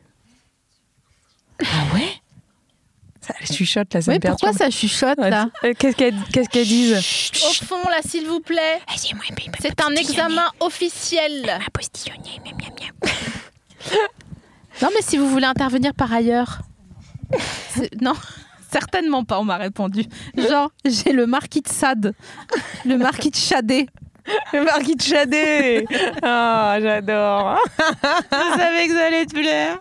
Ah ouais? Ça chuchote, là, ça me perturbe. Pourquoi ça chuchote, là? Qu'est-ce qu'elles disent? Au fond, là, s'il vous plaît. C'est un examen officiel. Elle m'a postillonné. Non, mais si vous voulez intervenir par ailleurs. Non, certainement pas, on m'a répondu. Genre, j'ai le marquis de Sade. Le marquis de Chadé. Le marquis de Chadé. Oh, j'adore. Je savais que ça allait te plaire.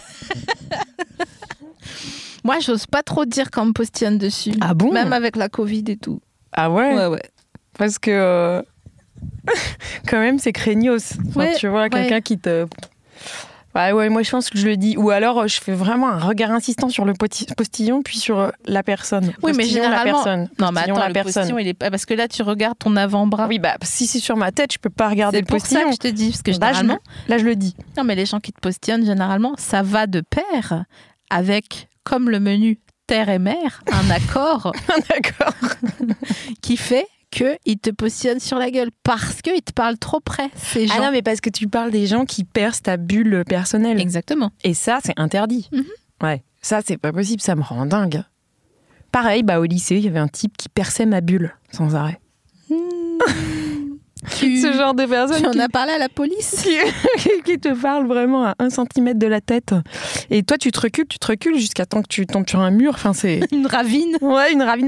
Moi, j'ose pas trop dire quand on me postillonne dessus. Ah bon? Même avec la Covid et tout. Ah ouais? Ouais. Parce que quand même, c'est craignos. Enfin, Ouais, tu vois, quelqu'un qui te... Ouais, moi je pense que je le dis. Ou alors je fais vraiment un regard insistant sur le postillon, puis sur la personne. Oui, mais Postillon, généralement... la personne. Non, mais Postillon, attends, la le personne. postillon, il est... parce que là, tu regardes ton avant-bras. Oui, bah si c'est sur ma tête, je peux pas regarder C'est le pour ça postillon. que je te dis, parce que Là, généralement... là, je le dis. Non, mais les gens qui te postillonnent, généralement, ça va de pair avec, comme le menu terre et mer, un accord D'accord. qui fait qu'ils te postillonnent sur la gueule parce qu'ils te parlent trop près, ces gens. Ah non, mais parce que tu parles des gens qui percent ta bulle personnelle. Exactement. Et ça, c'est interdit. Mhm. Ouais, ça, c'est pas possible, ça me rend dingue. Pareil, au lycée, il y avait un type qui perçait ma bulle sans arrêt. Ce genre de personne Tu en qui, as parlé à la police? qui te parle vraiment à 1 centimètre de la tête. Et toi, tu te recules jusqu'à temps que tu tombes sur un mur. Enfin, c'est... Une ravine. Ouais, une ravine.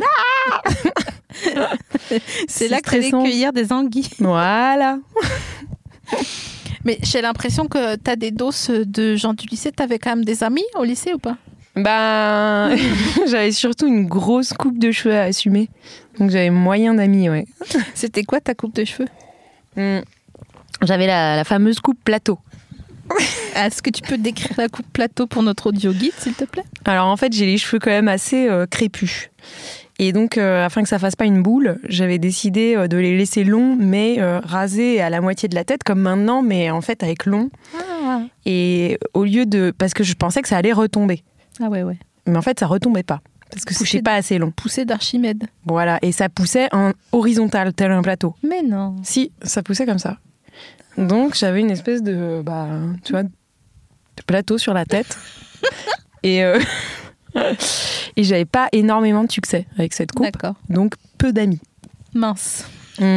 C'est là que tu allais stressant. cueillir des anguilles. Voilà. Mais j'ai l'impression que tu as des doses de gens du lycée. Tu avais quand même des amis au lycée ou pas? J'avais surtout une grosse coupe de cheveux à assumer. Donc j'avais moyen d'amis, ouais. C'était quoi ta coupe de cheveux? J'avais la fameuse coupe plateau. Est-ce que tu peux décrire la coupe plateau pour notre audio guide, s'il te plaît? Alors en fait, j'ai les cheveux quand même assez crépus. Et donc, afin que ça fasse pas une boule, j'avais décidé de les laisser longs, mais rasés à la moitié de la tête, comme maintenant, mais en fait avec long. Ah, Et au lieu de... Parce que je pensais que ça allait retomber. ah ouais, ouais. Mais en fait, ça retombait pas. Parce que Poussé c'était pas assez long. Poussée d'Archimède. Voilà. Et ça poussait en horizontal, tel un plateau. Mais non. Si, ça poussait comme ça. Donc, j'avais une espèce de... tu vois, de plateau sur la tête. Et j'avais pas énormément de succès avec cette coupe. D'accord. Donc, peu d'amis. Mince.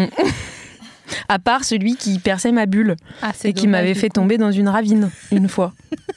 À part celui qui perçait ma bulle Ah, c'est et qui dommage, m'avait du fait coup. tomber dans une ravine une fois.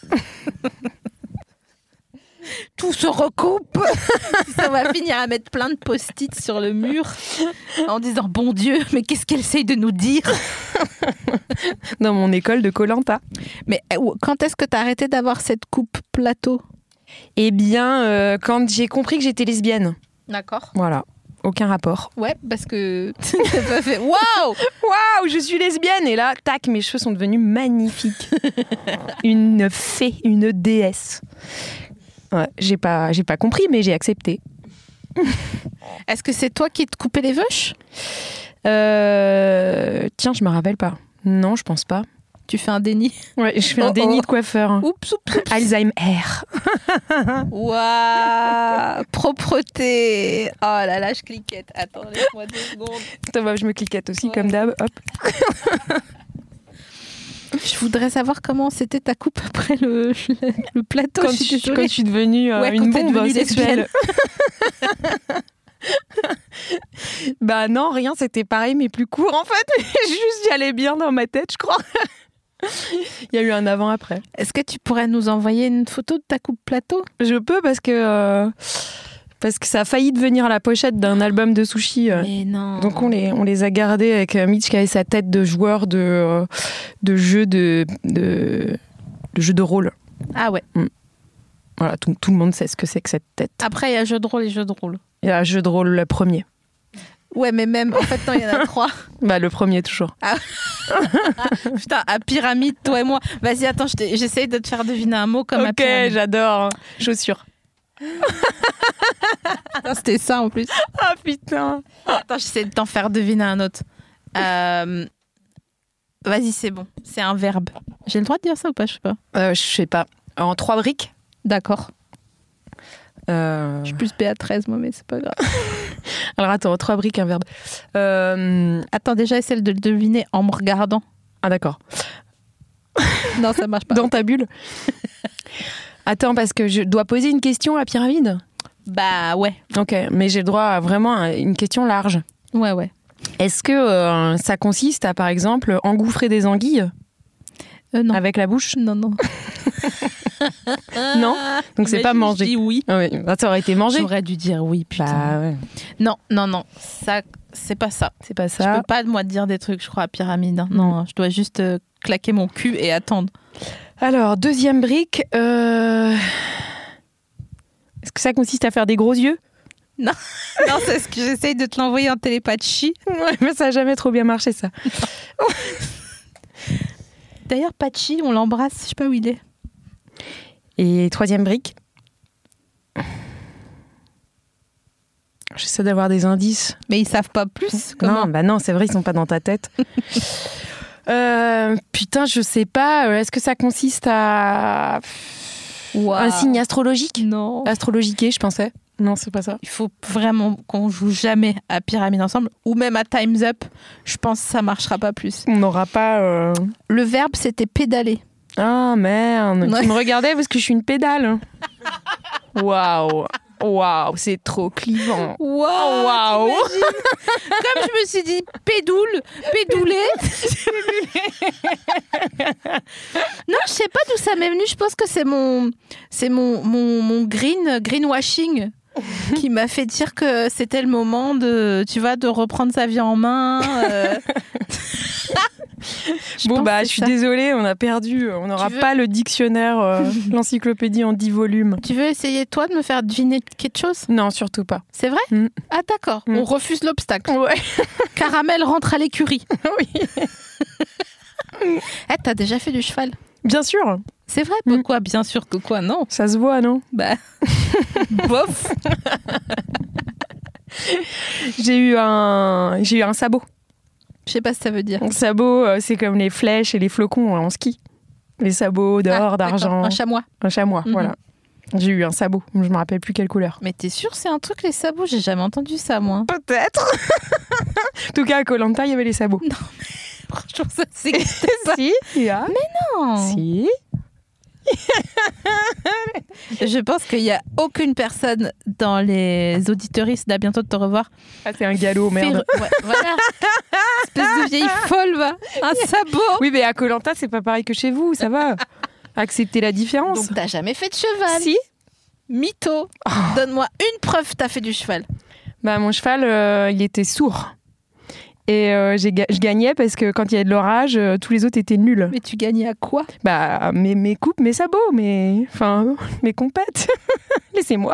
Tout se recoupe. Ça va finir à mettre plein de post-it sur le mur en disant bon Dieu, mais qu'est-ce qu'elle essaye de nous dire? Dans mon école de Koh-Lanta. Mais quand est-ce que t'as arrêté d'avoir cette coupe plateau? Eh bien, quand j'ai compris que j'étais lesbienne. D'accord. Voilà. Aucun rapport. Ouais, parce que t'as pas fait waouh. Waouh, je suis lesbienne! Et là, tac, mes cheveux sont devenus magnifiques. Une fée, une déesse. Ouais, j'ai pas compris, mais j'ai accepté. Est-ce que c'est toi qui te coupais les veuches? Tiens, je me rappelle pas. Non, je pense pas. Tu fais un déni. Ouais, je fais un déni de coiffeur. Oups, oups, oups. Alzheimer. Waouh, propreté. Oh là là, je cliquette. Attends, laisse-moi 2 secondes. Attends, je me cliquette aussi, Ouais. comme d'hab. Hop. Je voudrais savoir comment c'était ta coupe après le plateau. Quand je suis je désolée. suis devenue Ouais, une quand t'es bombe devenue sexuelle. Bah non, rien, c'était pareil, mais plus court en fait. Juste, j'y allais bien dans ma tête, je crois. Il y a eu un avant-après. Est-ce que tu pourrais nous envoyer une photo de ta coupe plateau? Je peux parce que ça a failli devenir la pochette d'un album de sushi. Mais non. Donc on les a gardés avec Mitch qui avait sa tête de joueur de jeu de rôle. Ah ouais. Voilà, tout le monde sait ce que c'est que cette tête. Après, il y a jeu de rôle et jeu de rôle. Il y a un jeu de rôle, le premier. Ouais, mais même, en fait, non, il y en a 3. Bah le premier toujours. Putain, à pyramide, toi et moi. Vas-y, attends, j'essaye de te faire deviner un mot comme à Ok, pyramide. j'adore. Chaussures. Putain, c'était ça en plus. Ah putain. Attends, j'essaie de t'en faire deviner un autre. Vas-y, c'est bon. C'est un verbe. J'ai le droit de dire ça ou pas? Je sais pas. Je sais pas. En 3 briques. D'accord. Je suis plus BA13, moi, mais c'est pas grave. Alors attends, 3 briques, un verbe. Attends, déjà, essaie de le deviner en me regardant. Ah d'accord. Non, ça marche pas. Dans ta bulle. Attends, parce que je dois poser une question à Pyramide. Bah ouais. Ok, mais j'ai le droit à vraiment une question large. Ouais, ouais. Est-ce que ça consiste à, par exemple, engouffrer des anguilles Non. avec la bouche? Non, non. Non. Donc c'est pas manger. Je dis oui. Ah oui, bah, ça aurait été manger. J'aurais dû dire oui, putain. Bah ouais. Non, non, non. Ça, c'est pas ça. C'est pas Je ça. peux pas, moi, te dire des trucs, je crois, à pyramide. Hein. Non, je dois juste claquer mon cul et attendre. Alors, deuxième brique. Est-ce que ça consiste à faire des gros yeux? Non, c'est ce que j'essaye de te l'envoyer en télépathie. Ouais, mais ça n'a jamais trop bien marché, ça. D'ailleurs, Pachi, on l'embrasse, je sais pas où il est. Et troisième brique. J'essaie d'avoir des indices. Mais ils savent pas plus. Comment ? Non, c'est vrai, ils sont pas dans ta tête. Putain, je sais pas. Est-ce que ça consiste à un signe astrologique ? Non. Astrologiqué, je pensais. Non, c'est pas ça. Il faut vraiment qu'on joue jamais à Pyramide ensemble ou même à Time's Up. Je pense que ça marchera pas plus. On n'aura pas. Le verbe, c'était pédaler. Ah merde. Ouais. Tu me regardais parce que je suis une pédale. Waouh. Waouh, c'est trop clivant. Waouh. Comme je me suis dit pédouler. Non, je sais pas d'où ça m'est venu. Je pense que c'est mon greenwashing qui m'a fait dire que c'était le moment de reprendre sa vie en main. Je suis désolée, on a perdu. On n'aura pas le dictionnaire, l'encyclopédie en 10 volumes. Tu veux essayer, toi, de me faire deviner quelque chose ? Non, surtout pas. C'est vrai ? Ah, d'accord. On refuse l'obstacle. Ouais. Caramel rentre à l'écurie. Oui. T'as déjà fait du cheval ? Bien sûr. C'est vrai ? Pourquoi ? Bien sûr que quoi ? Non. Ça se voit, non ? Bah, bof. J'ai eu un sabot. Je sais pas ce que ça veut dire. Un sabot, c'est comme les flèches et les flocons en ski. Les sabots d'or, d'argent. Un chamois. Un chamois, voilà. J'ai eu un sabot. Je me rappelle plus quelle couleur. Mais t'es sûre c'est un truc, les sabots ? J'ai jamais entendu ça, moi. Peut-être. En tout cas, à Koh-Lanta, il y avait les sabots. Non, mais franchement, ça n'existe pas. Si, il y a. Mais non. Si. Je pense qu'il n'y a aucune personne dans les auditeuristes d'À bientôt de te revoir. Ah, c'est un galop, merde. Ouais, voilà. Espèce de vieille folle, va. Un sabot. Oui, mais à Koh-Lanta, c'est pas pareil que chez vous, ça va. Accepter la différence. Donc, t'as jamais fait de cheval ? Si. Mytho. Oh. Donne-moi une preuve, t'as fait du cheval. Bah, mon cheval, il était sourd. Et je gagnais parce que quand il y avait de l'orage, tous les autres étaient nuls. Mais tu gagnais à quoi ? Bah, mes coupes, mes sabots, mes compètes. Laissez-moi.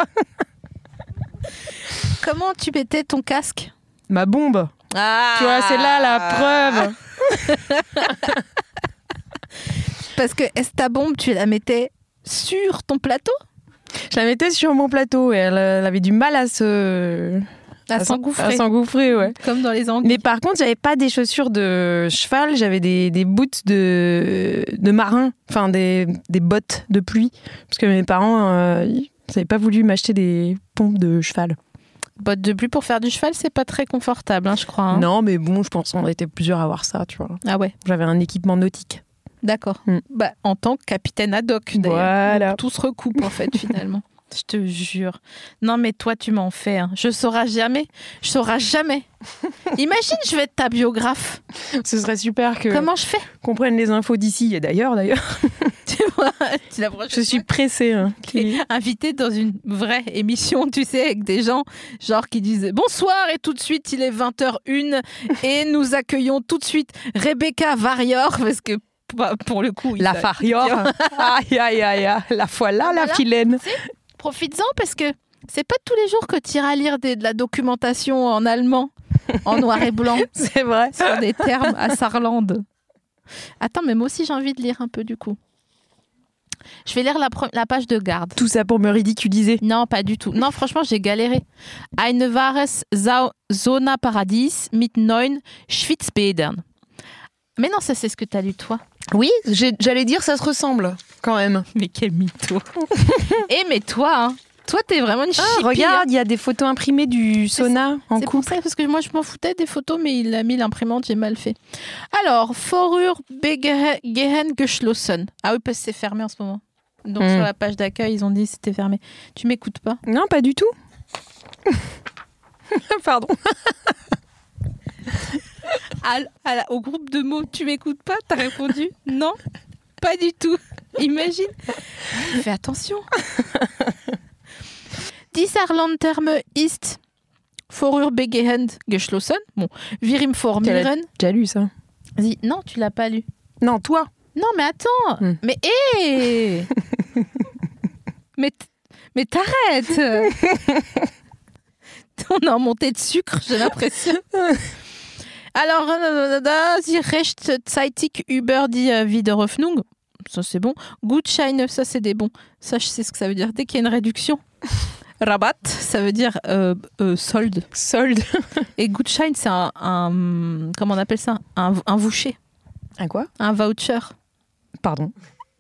Comment tu mettais ton casque ? Ma bombe. Ah. Tu vois, c'est là la preuve. Parce que est-ce ta bombe, tu la mettais sur ton plateau ? Je la mettais sur mon plateau et elle avait du mal à s'engouffrer, ouais. Comme dans les anguilles. Mais par contre, j'avais pas des chaussures de cheval, j'avais des boots de marin, enfin des bottes de pluie, parce que mes parents n'avaient pas voulu m'acheter des pompes de cheval. Bottes de pluie pour faire du cheval, c'est pas très confortable, je crois. Hein. Non, mais bon, je pense qu'on était plusieurs à avoir ça, tu vois. Ah ouais. J'avais un équipement nautique. D'accord. Bah, en tant que capitaine ad hoc, d'ailleurs. Voilà. Tout se recoupe, en fait, finalement. Je te jure. Non, mais toi, tu m'en fais. Hein. Je saurai jamais. Imagine, je vais être ta biographe. Ce serait super que... Comment je fais ? Qu'on prenne les infos d'ici et d'ailleurs. Tu vois, je suis pressée. Hein, invitée dans une vraie émission, tu sais, avec des gens genre qui disent bonsoir et tout de suite, il est 20h01 et nous accueillons tout de suite Rebecca Warrior parce que pour le coup... La Warrior. Aïe, aïe, aïe. La voilà, la filaine. Profites-en parce que c'est pas tous les jours que tu iras lire de la documentation en allemand, en noir et blanc. C'est vrai. Sur des termes à Saarland. Attends, mais moi aussi j'ai envie de lire un peu du coup. Je vais lire la page de garde. Tout ça pour me ridiculiser? Non, pas du tout. Non, franchement, j'ai galéré. Ein wahres Sauna-Paradies mit 9 Schwitzbädern. Mais non, ça c'est ce que t'as lu toi. Oui, j'allais dire ça se ressemble quand même. Mais quel mytho. Mais toi, hein, toi t'es vraiment une chippie. Regarde, il y a des photos imprimées du sauna en couple. C'est pour ça, parce que moi je m'en foutais des photos, mais il a mis l'imprimante, j'ai mal fait. Alors, Vorübergehend geschlossen. Ah oui, parce que c'est fermé en ce moment. Donc sur la page d'accueil, ils ont dit que c'était fermé. Tu m'écoutes pas? Non, pas du tout. Pardon. Au groupe de mots, tu m'écoutes pas? T'as répondu non, pas du tout. Imagine. Fais attention. Die Saarlandtherme ist vorübergehend geschlossen. Bon, wir informieren. J'ai lu ça. Vas-y. Non, tu l'as pas lu. Non, toi. Non, mais attends. Mais mais t'arrêtes. On est en montée de sucre, j'ai l'impression. Alors, Sie rechtzeitig über die Wiederöffnung. Ça, c'est bon. Gutscheine, ça, c'est des bons. Ça, je sais ce que ça veut dire. Dès qu'il y a une réduction. Rabatt, ça veut dire solde. Solde. Et Gutschein, c'est un comment on appelle ça, un voucher. Un quoi? Un voucher. Pardon.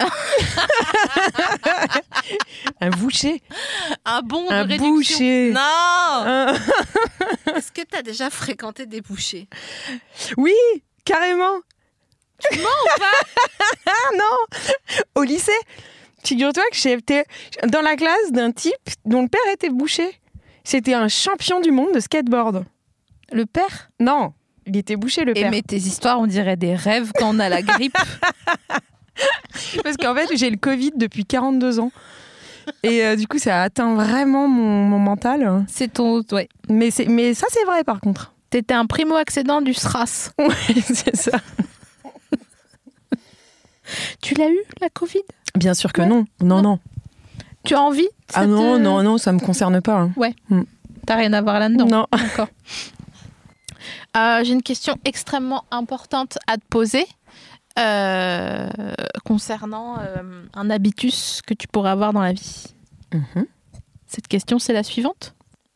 Un boucher. Un bon de Un réduction. boucher. Non. Est-ce que tu as déjà fréquenté des bouchers? Oui, carrément. Tu mens ou pas? Ah non. Au lycée, figure-toi que j'étais dans la classe d'un type dont le père était boucher. C'était un champion du monde de skateboard. Le père? Non, il était boucher, le Et père. mais tes histoires, on dirait des rêves quand on a la grippe. Parce qu'en fait, j'ai le Covid depuis 42 ans. Et du coup, ça a atteint vraiment mon mental. C'est ton... Ouais. Mais ça, c'est vrai, par contre. T'étais un primo-accédant du SRAS. Ouais, c'est ça. Tu l'as eu, la Covid? Bien sûr que Ouais. non. Non. Tu as envie? Ah non, ça me concerne pas. Hein. T'as rien à voir là-dedans? Non. D'accord. J'ai une question extrêmement importante à te poser concernant un habitus que tu pourrais avoir dans la vie. Mhm. Cette question, c'est la suivante.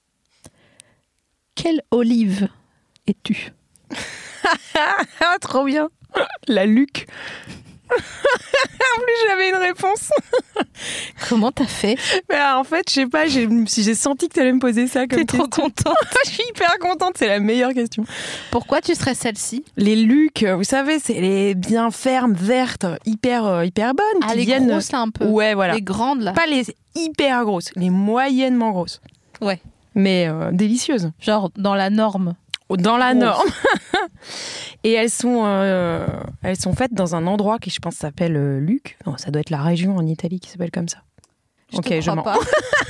Quelle olive es-tu? Ah, trop bien. La Luc. En plus, j'avais une réponse. Comment t'as fait? Mais en fait, je sais pas, j'ai senti que tu allais me poser ça comme T'es trop question. contente. Je suis hyper contente, c'est la meilleure question. Pourquoi tu serais celle-ci? Les Luc, vous savez, c'est les bien fermes, vertes, hyper bonnes. Ah, qui les viennent... grosses là un peu. Ouais, voilà. Les grandes là. Pas les hyper grosses, les moyennement grosses. Ouais. Mais délicieuses. Genre dans la norme. Dans la Grosse. norme. Et elles sont faites dans un endroit qui, je pense, s'appelle Luc. Non, ça doit être la région en Italie qui s'appelle comme ça. Je mens. pas.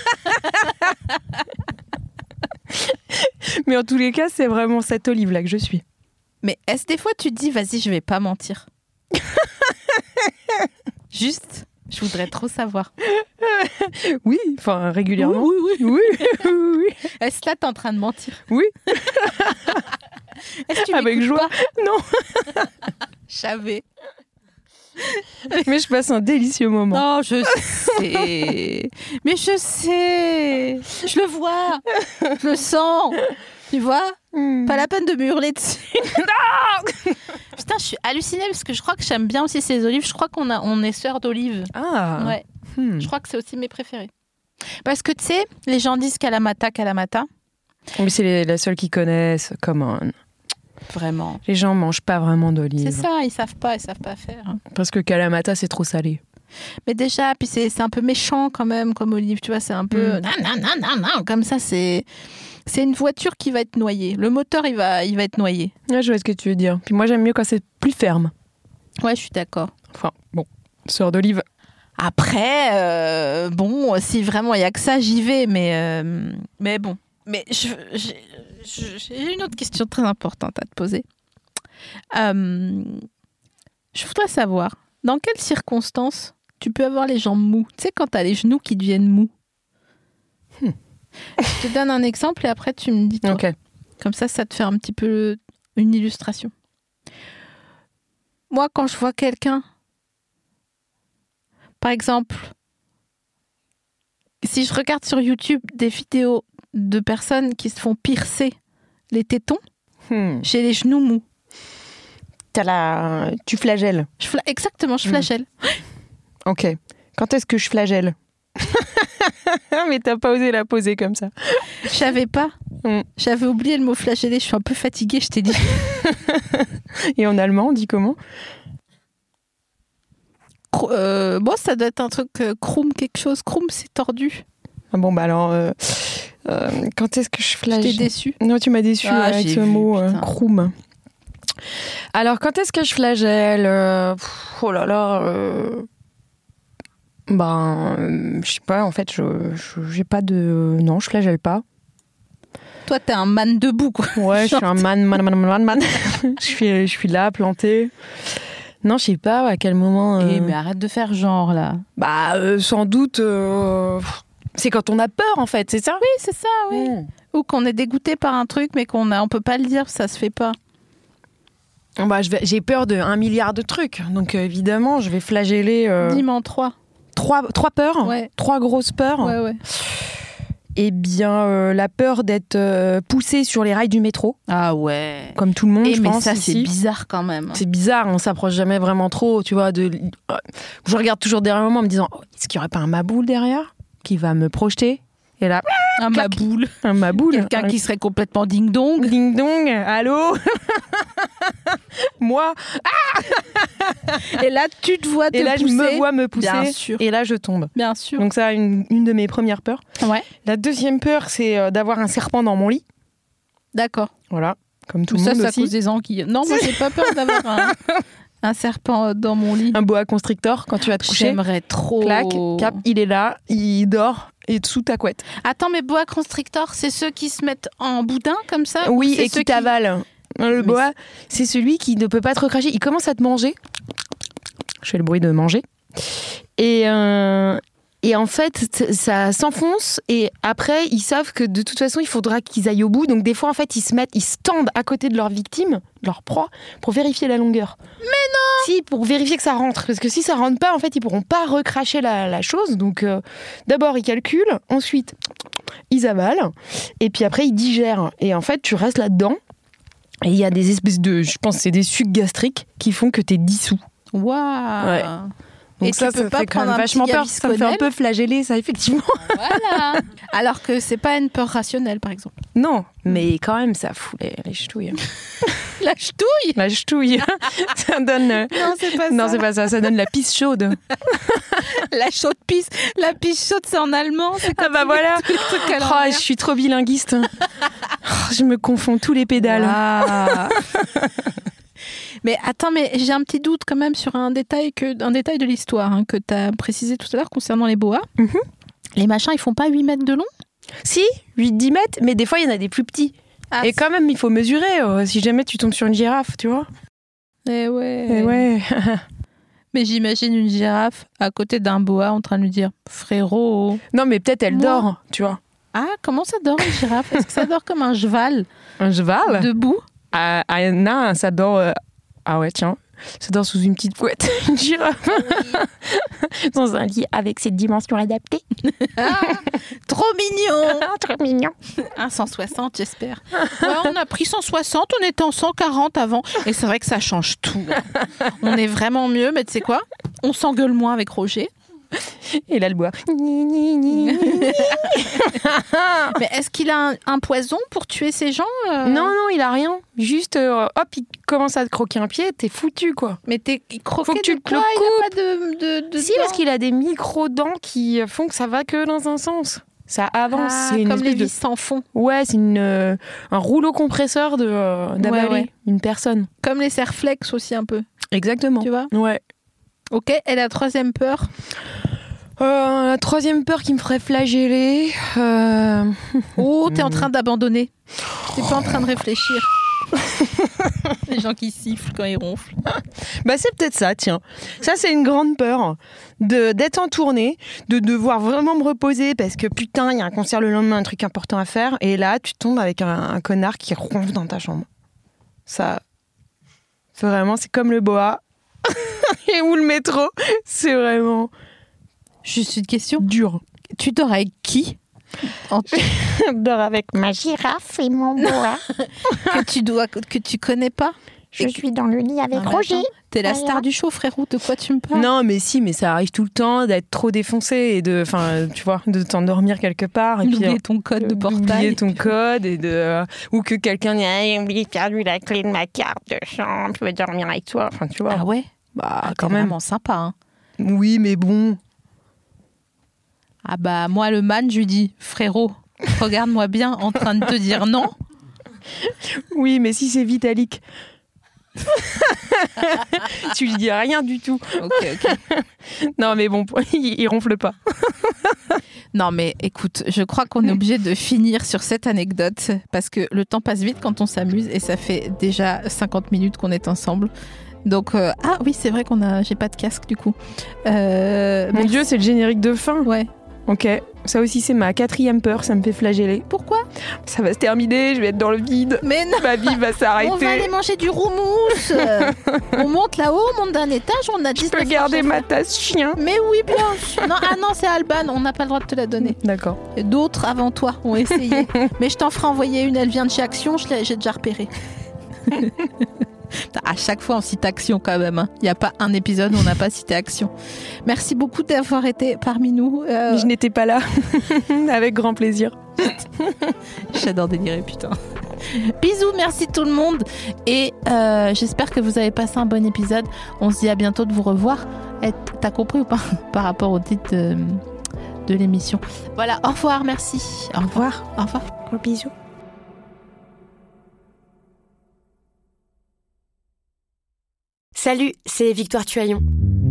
Mais en tous les cas, c'est vraiment cette olive-là que je suis. Mais est-ce des fois tu te dis, vas-y, je vais pas mentir? Juste, je voudrais trop savoir. Oui, enfin régulièrement. Oui. Oui. Est-ce là t'es en train de mentir? Oui. Est-ce que tu Avec m'écoutes joie. pas? Non. Je savais. Mais je passe un délicieux moment. Non, je sais. Mais je sais. Je le vois. Je le sens. Tu vois? Pas la peine de me hurler dessus. Non. Putain, je suis hallucinée parce que je crois que j'aime bien aussi ces olives. Je crois on est sœurs d'olives. Ah. Ouais. Je crois que c'est aussi mes préférés. Parce que tu sais, les gens disent Kalamata. Mais c'est la seule qui connaissent. Come on. Vraiment. Les gens mangent pas vraiment d'olives. C'est ça, ils savent pas faire. Parce que Kalamata, c'est trop salé. Mais déjà, puis c'est un peu méchant quand même comme olive, tu vois, c'est un peu non, comme ça, c'est une voiture qui va être noyée. Le moteur, il va être noyé. Ouais, je vois ce que tu veux dire. Puis moi, j'aime mieux quand c'est plus ferme. Ouais, je suis d'accord. Enfin, bon, sœur d'olive. Après, bon, si vraiment il y a que ça, j'y vais, mais bon. Mais j'ai une autre question très importante à te poser. Je voudrais savoir, dans quelles circonstances tu peux avoir les jambes mous? Tu sais, quand tu as les genoux qui deviennent mous. Je te donne un exemple et après tu me dis toi. Ok. Comme ça te fait un petit peu une illustration. Moi, quand je vois quelqu'un, par exemple, si je regarde sur YouTube des vidéos de personnes qui se font piercer les tétons, j'ai les genoux mous. Tu flagelles. Exactement, je flagelle. Ok. Quand est-ce que je flagelle? Mais t'as pas osé la poser comme ça. Je savais pas. J'avais oublié le mot flageller. Je suis un peu fatiguée, je t'ai dit. Et en allemand, on dit comment? Bon, ça doit être un truc Krum quelque chose. Krum, c'est tordu. Ah bon, bah alors, quand est-ce que je flagelle? J'étais déçue. Non, tu m'as déçue avec ce mot Krum. Alors, quand est-ce que je flagelle? Oh là là. Je sais pas, en fait, j'ai pas de... Non, je flagelle pas. Toi, t'es un man debout, quoi. Ouais, je suis un man. je suis là, plantée. Non, je sais pas à quel moment... Mais arrête de faire genre, là. Sans doute... C'est quand on a peur, en fait, c'est ça? Oui, c'est ça, oui. Ou qu'on est dégoûté par un truc, mais on peut pas le dire, ça se fait pas. Bah, j'ai peur de 1 milliard de trucs. Donc, évidemment, je vais flageller... Dis-moi 3. 3 peurs. Ouais. 3 grosses peurs. Ouais. Eh bien, la peur d'être poussée sur les rails du métro. Ah ouais. Comme tout le monde, je mais pense. ça, ici. c'est bizarre quand même. C'est bizarre, on s'approche jamais vraiment trop, tu vois. Je regarde toujours derrière moi en me disant, est-ce qu'il n'y aurait pas un maboule derrière qui va me projeter ? Et là, Un maboule. un maboule. Quelqu'un qui serait complètement ding-dong. Ding dong, allô. Moi. Et là, tu te vois te Et là, pousser. je me vois me pousser. Bien sûr. Et là, je tombe. Bien sûr. Donc ça, une de mes premières peurs. Ouais. La deuxième peur, c'est d'avoir un serpent dans mon lit. D'accord. Voilà, comme tout Tout le ça, monde c'est à aussi. cause des anguilles. Non, moi, j'ai pas peur d'avoir un serpent dans mon lit. Un boa constrictor quand tu vas te coucher. J'aimerais trop. Clac, cap, il est là, il dort et sous ta couette. Attends, mais boa constrictor, c'est ceux qui se mettent en boudin comme ça? Oui, ou c'est et ceux qui t'avale. Le Mais boa, c'est celui qui ne peut pas te recracher. Il commence à te manger. Je fais le bruit de manger. Et en fait, ça s'enfonce. Et après, ils savent que de toute façon, il faudra qu'ils aillent au bout. Donc des fois, en fait, ils se tendent à côté de leur victime, de leur proie, pour vérifier la longueur. Mais non! Si, pour vérifier que ça rentre. Parce que si ça rentre pas, en fait, ils pourront pas recracher la chose. Donc d'abord, ils calculent. Ensuite, ils avalent. Et puis après, ils digèrent. Et en fait, tu restes là-dedans. Et il y a des espèces de... Je pense que c'est des sucs gastriques qui font que t'es dissous. Waouh! Ouais. Donc Et ça, tu peux ça pas fait quand prendre même un vachement petit peur. Ça me fait un Gavisconel peu flageller, ça, effectivement. Voilà! Alors que c'est pas une peur rationnelle, par exemple. Non, mais quand même, ça fout les ch'touilles. La ch'touille! La ch'touille, ça donne... Non, c'est pas Non, ça. c'est pas ça, ça donne la pisse chaude. La chaude pisse. La pisse chaude, c'est en allemand. C'est Ah bah voilà. tous les trucs à Oh, l'envers. je suis trop bilinguiste. Oh, je me confonds tous les pédales. Waouh. Mais attends, mais j'ai un petit doute quand même sur un détail de l'histoire que tu as précisé tout à l'heure concernant les boas. Mhm. Les machins, ils font pas 8 mètres de long? Si, 8-10 mètres, mais des fois, il y en a des plus petits. Ah, Et quand même, il faut mesurer. Si jamais tu tombes sur une girafe, tu vois. Eh ouais. Et ouais. Mais j'imagine une girafe à côté d'un boa en train de lui dire « Frérot ». Non, mais peut-être elle Moi. dort, tu vois. Ah, comment ça dort une girafe? Est-ce que ça dort comme un cheval Un cheval debout? Non, ça dort... Ah ouais, tiens. Ça dort sous une petite couette. Une girafe. Dans un lit avec ses dimensions adaptées. Trop mignon. Trop mignon. 160, j'espère. Ouais, on a pris 160, on était en 140 avant. Et c'est vrai que ça change tout. On est vraiment mieux, mais tu sais quoi? On s'engueule moins avec Roger. Et là, le bois. Mais est-ce qu'il a un poison pour tuer ces gens? Non, il a rien. Juste, hop, il commence à te croquer un pied, t'es foutu, quoi. Mais il croquait Faut que tu de te quoi? le Il n'a pas de Si, dents. parce qu'il a des micro-dents qui font que ça va que dans un sens. Ça avance. Ah, C'est une comme les espèce de... vis sans fond. Ouais, c'est un rouleau compresseur d'avaler Ouais. une personne. Comme les serflex aussi un peu, Exactement. tu vois? Ouais. Ok, et la troisième peur? La troisième peur qui me ferait flageller... Oh, t'es en train d'abandonner. T'es pas en train de réfléchir. Les gens qui sifflent quand ils ronflent. Bah c'est peut-être ça, tiens. Ça, c'est une grande peur d'être en tournée, de devoir vraiment me reposer parce que putain, il y a un concert le lendemain, un truc important à faire. Et là, tu tombes avec un connard qui ronfle dans ta chambre. Ça, c'est vraiment, c'est comme le boa et ou le métro. C'est vraiment Juste une question. dur. Tu dors avec qui? Je dors avec ma girafe et mon boa. que tu connais pas? Je suis dans le lit avec Non, mais Roger. attends, t'es la Voilà. star du show, frérot. De quoi tu me parles? Non, mais si, mais ça arrive tout le temps d'être trop défoncé et de, enfin, tu vois, de t'endormir quelque part et puis D'oublier ton code de portail. d'oublier ton code et de ou que quelqu'un dit ah, j'ai oublié de perdu la clé de ma carte de chambre, je veux dormir avec toi. Enfin, tu vois. Ah ouais? Bah Quand quand même. vraiment sympa. Hein. Oui, mais bon. Ah bah moi le man, je lui dis frérot, regarde-moi bien en train de te dire non. Oui, mais si c'est Vitalik. Tu lui dis rien du tout. Ok. Non, mais bon, il ronfle pas. Non mais écoute, je crois qu'on est obligé de finir sur cette anecdote parce que le temps passe vite quand on s'amuse et ça fait déjà 50 minutes qu'on est ensemble. Donc ah oui, c'est vrai j'ai pas de casque du coup. Mon Merci. Dieu, c'est le générique de fin. Ouais. Ok. Ça aussi, c'est ma 4e peur, ça me fait flageller. Pourquoi ? Ça va se terminer, je vais être dans le vide. Mais non, ma vie va s'arrêter. On va aller manger du roumousse. On monte là-haut, on monte d'un étage, on a 19 Je peux garder ma tasse chien. Mais oui, bien sûr. Non, c'est Alban, on n'a pas le droit de te la donner. D'accord. D'autres avant toi ont essayé. Mais je t'en ferai envoyer une, elle vient de chez Action, j'ai déjà repéré. À chaque fois on cite Action quand même. Il n'y a pas un épisode où on n'a pas cité Action. Merci beaucoup d'avoir été parmi nous. Je n'étais pas là. Avec grand plaisir. J'adore délirer, putain. Bisous, merci tout le monde. Et j'espère que vous avez passé un bon épisode. On se dit à bientôt de vous revoir. T'as compris ou pas par rapport au titre de l'émission. Voilà, au revoir, merci. Au revoir. Au revoir. Gros bisous. Salut, c'est Victoire Tuaillon.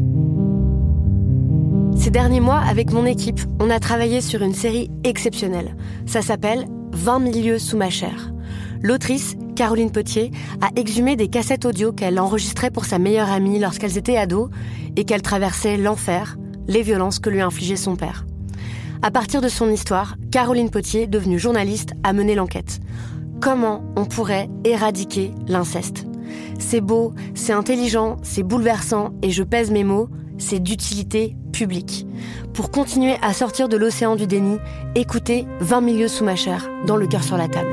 Ces derniers mois, avec mon équipe, on a travaillé sur une série exceptionnelle. Ça s'appelle 20 milieux sous ma chair. L'autrice, Caroline Potier, a exhumé des cassettes audio qu'elle enregistrait pour sa meilleure amie lorsqu'elles étaient ados et qu'elle traversait l'enfer, les violences que lui infligeait son père. À partir de son histoire, Caroline Potier, devenue journaliste, a mené l'enquête. Comment on pourrait éradiquer l'inceste ? C'est beau, c'est intelligent, c'est bouleversant et je pèse mes mots, c'est d'utilité publique. Pour continuer à sortir de l'océan du déni, écoutez 20 milieux sous ma chair, dans Le cœur sur la table.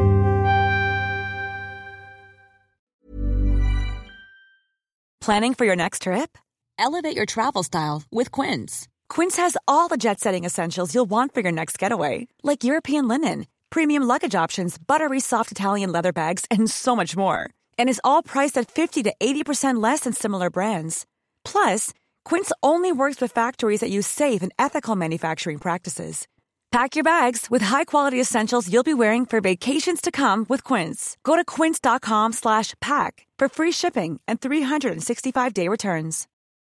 Planning for your next trip? Elevate your travel style with Quince. Quince has all the jet-setting essentials you'll want for your next getaway, like European linen, premium luggage options, buttery soft Italian leather bags, and so much more. And is all priced at 50 to 80% less than similar brands. Plus, Quince only works with factories that use safe and ethical manufacturing practices. Pack your bags with high-quality essentials you'll be wearing for vacations to come with Quince. Go to quince.com/pack for free shipping and 365-day returns.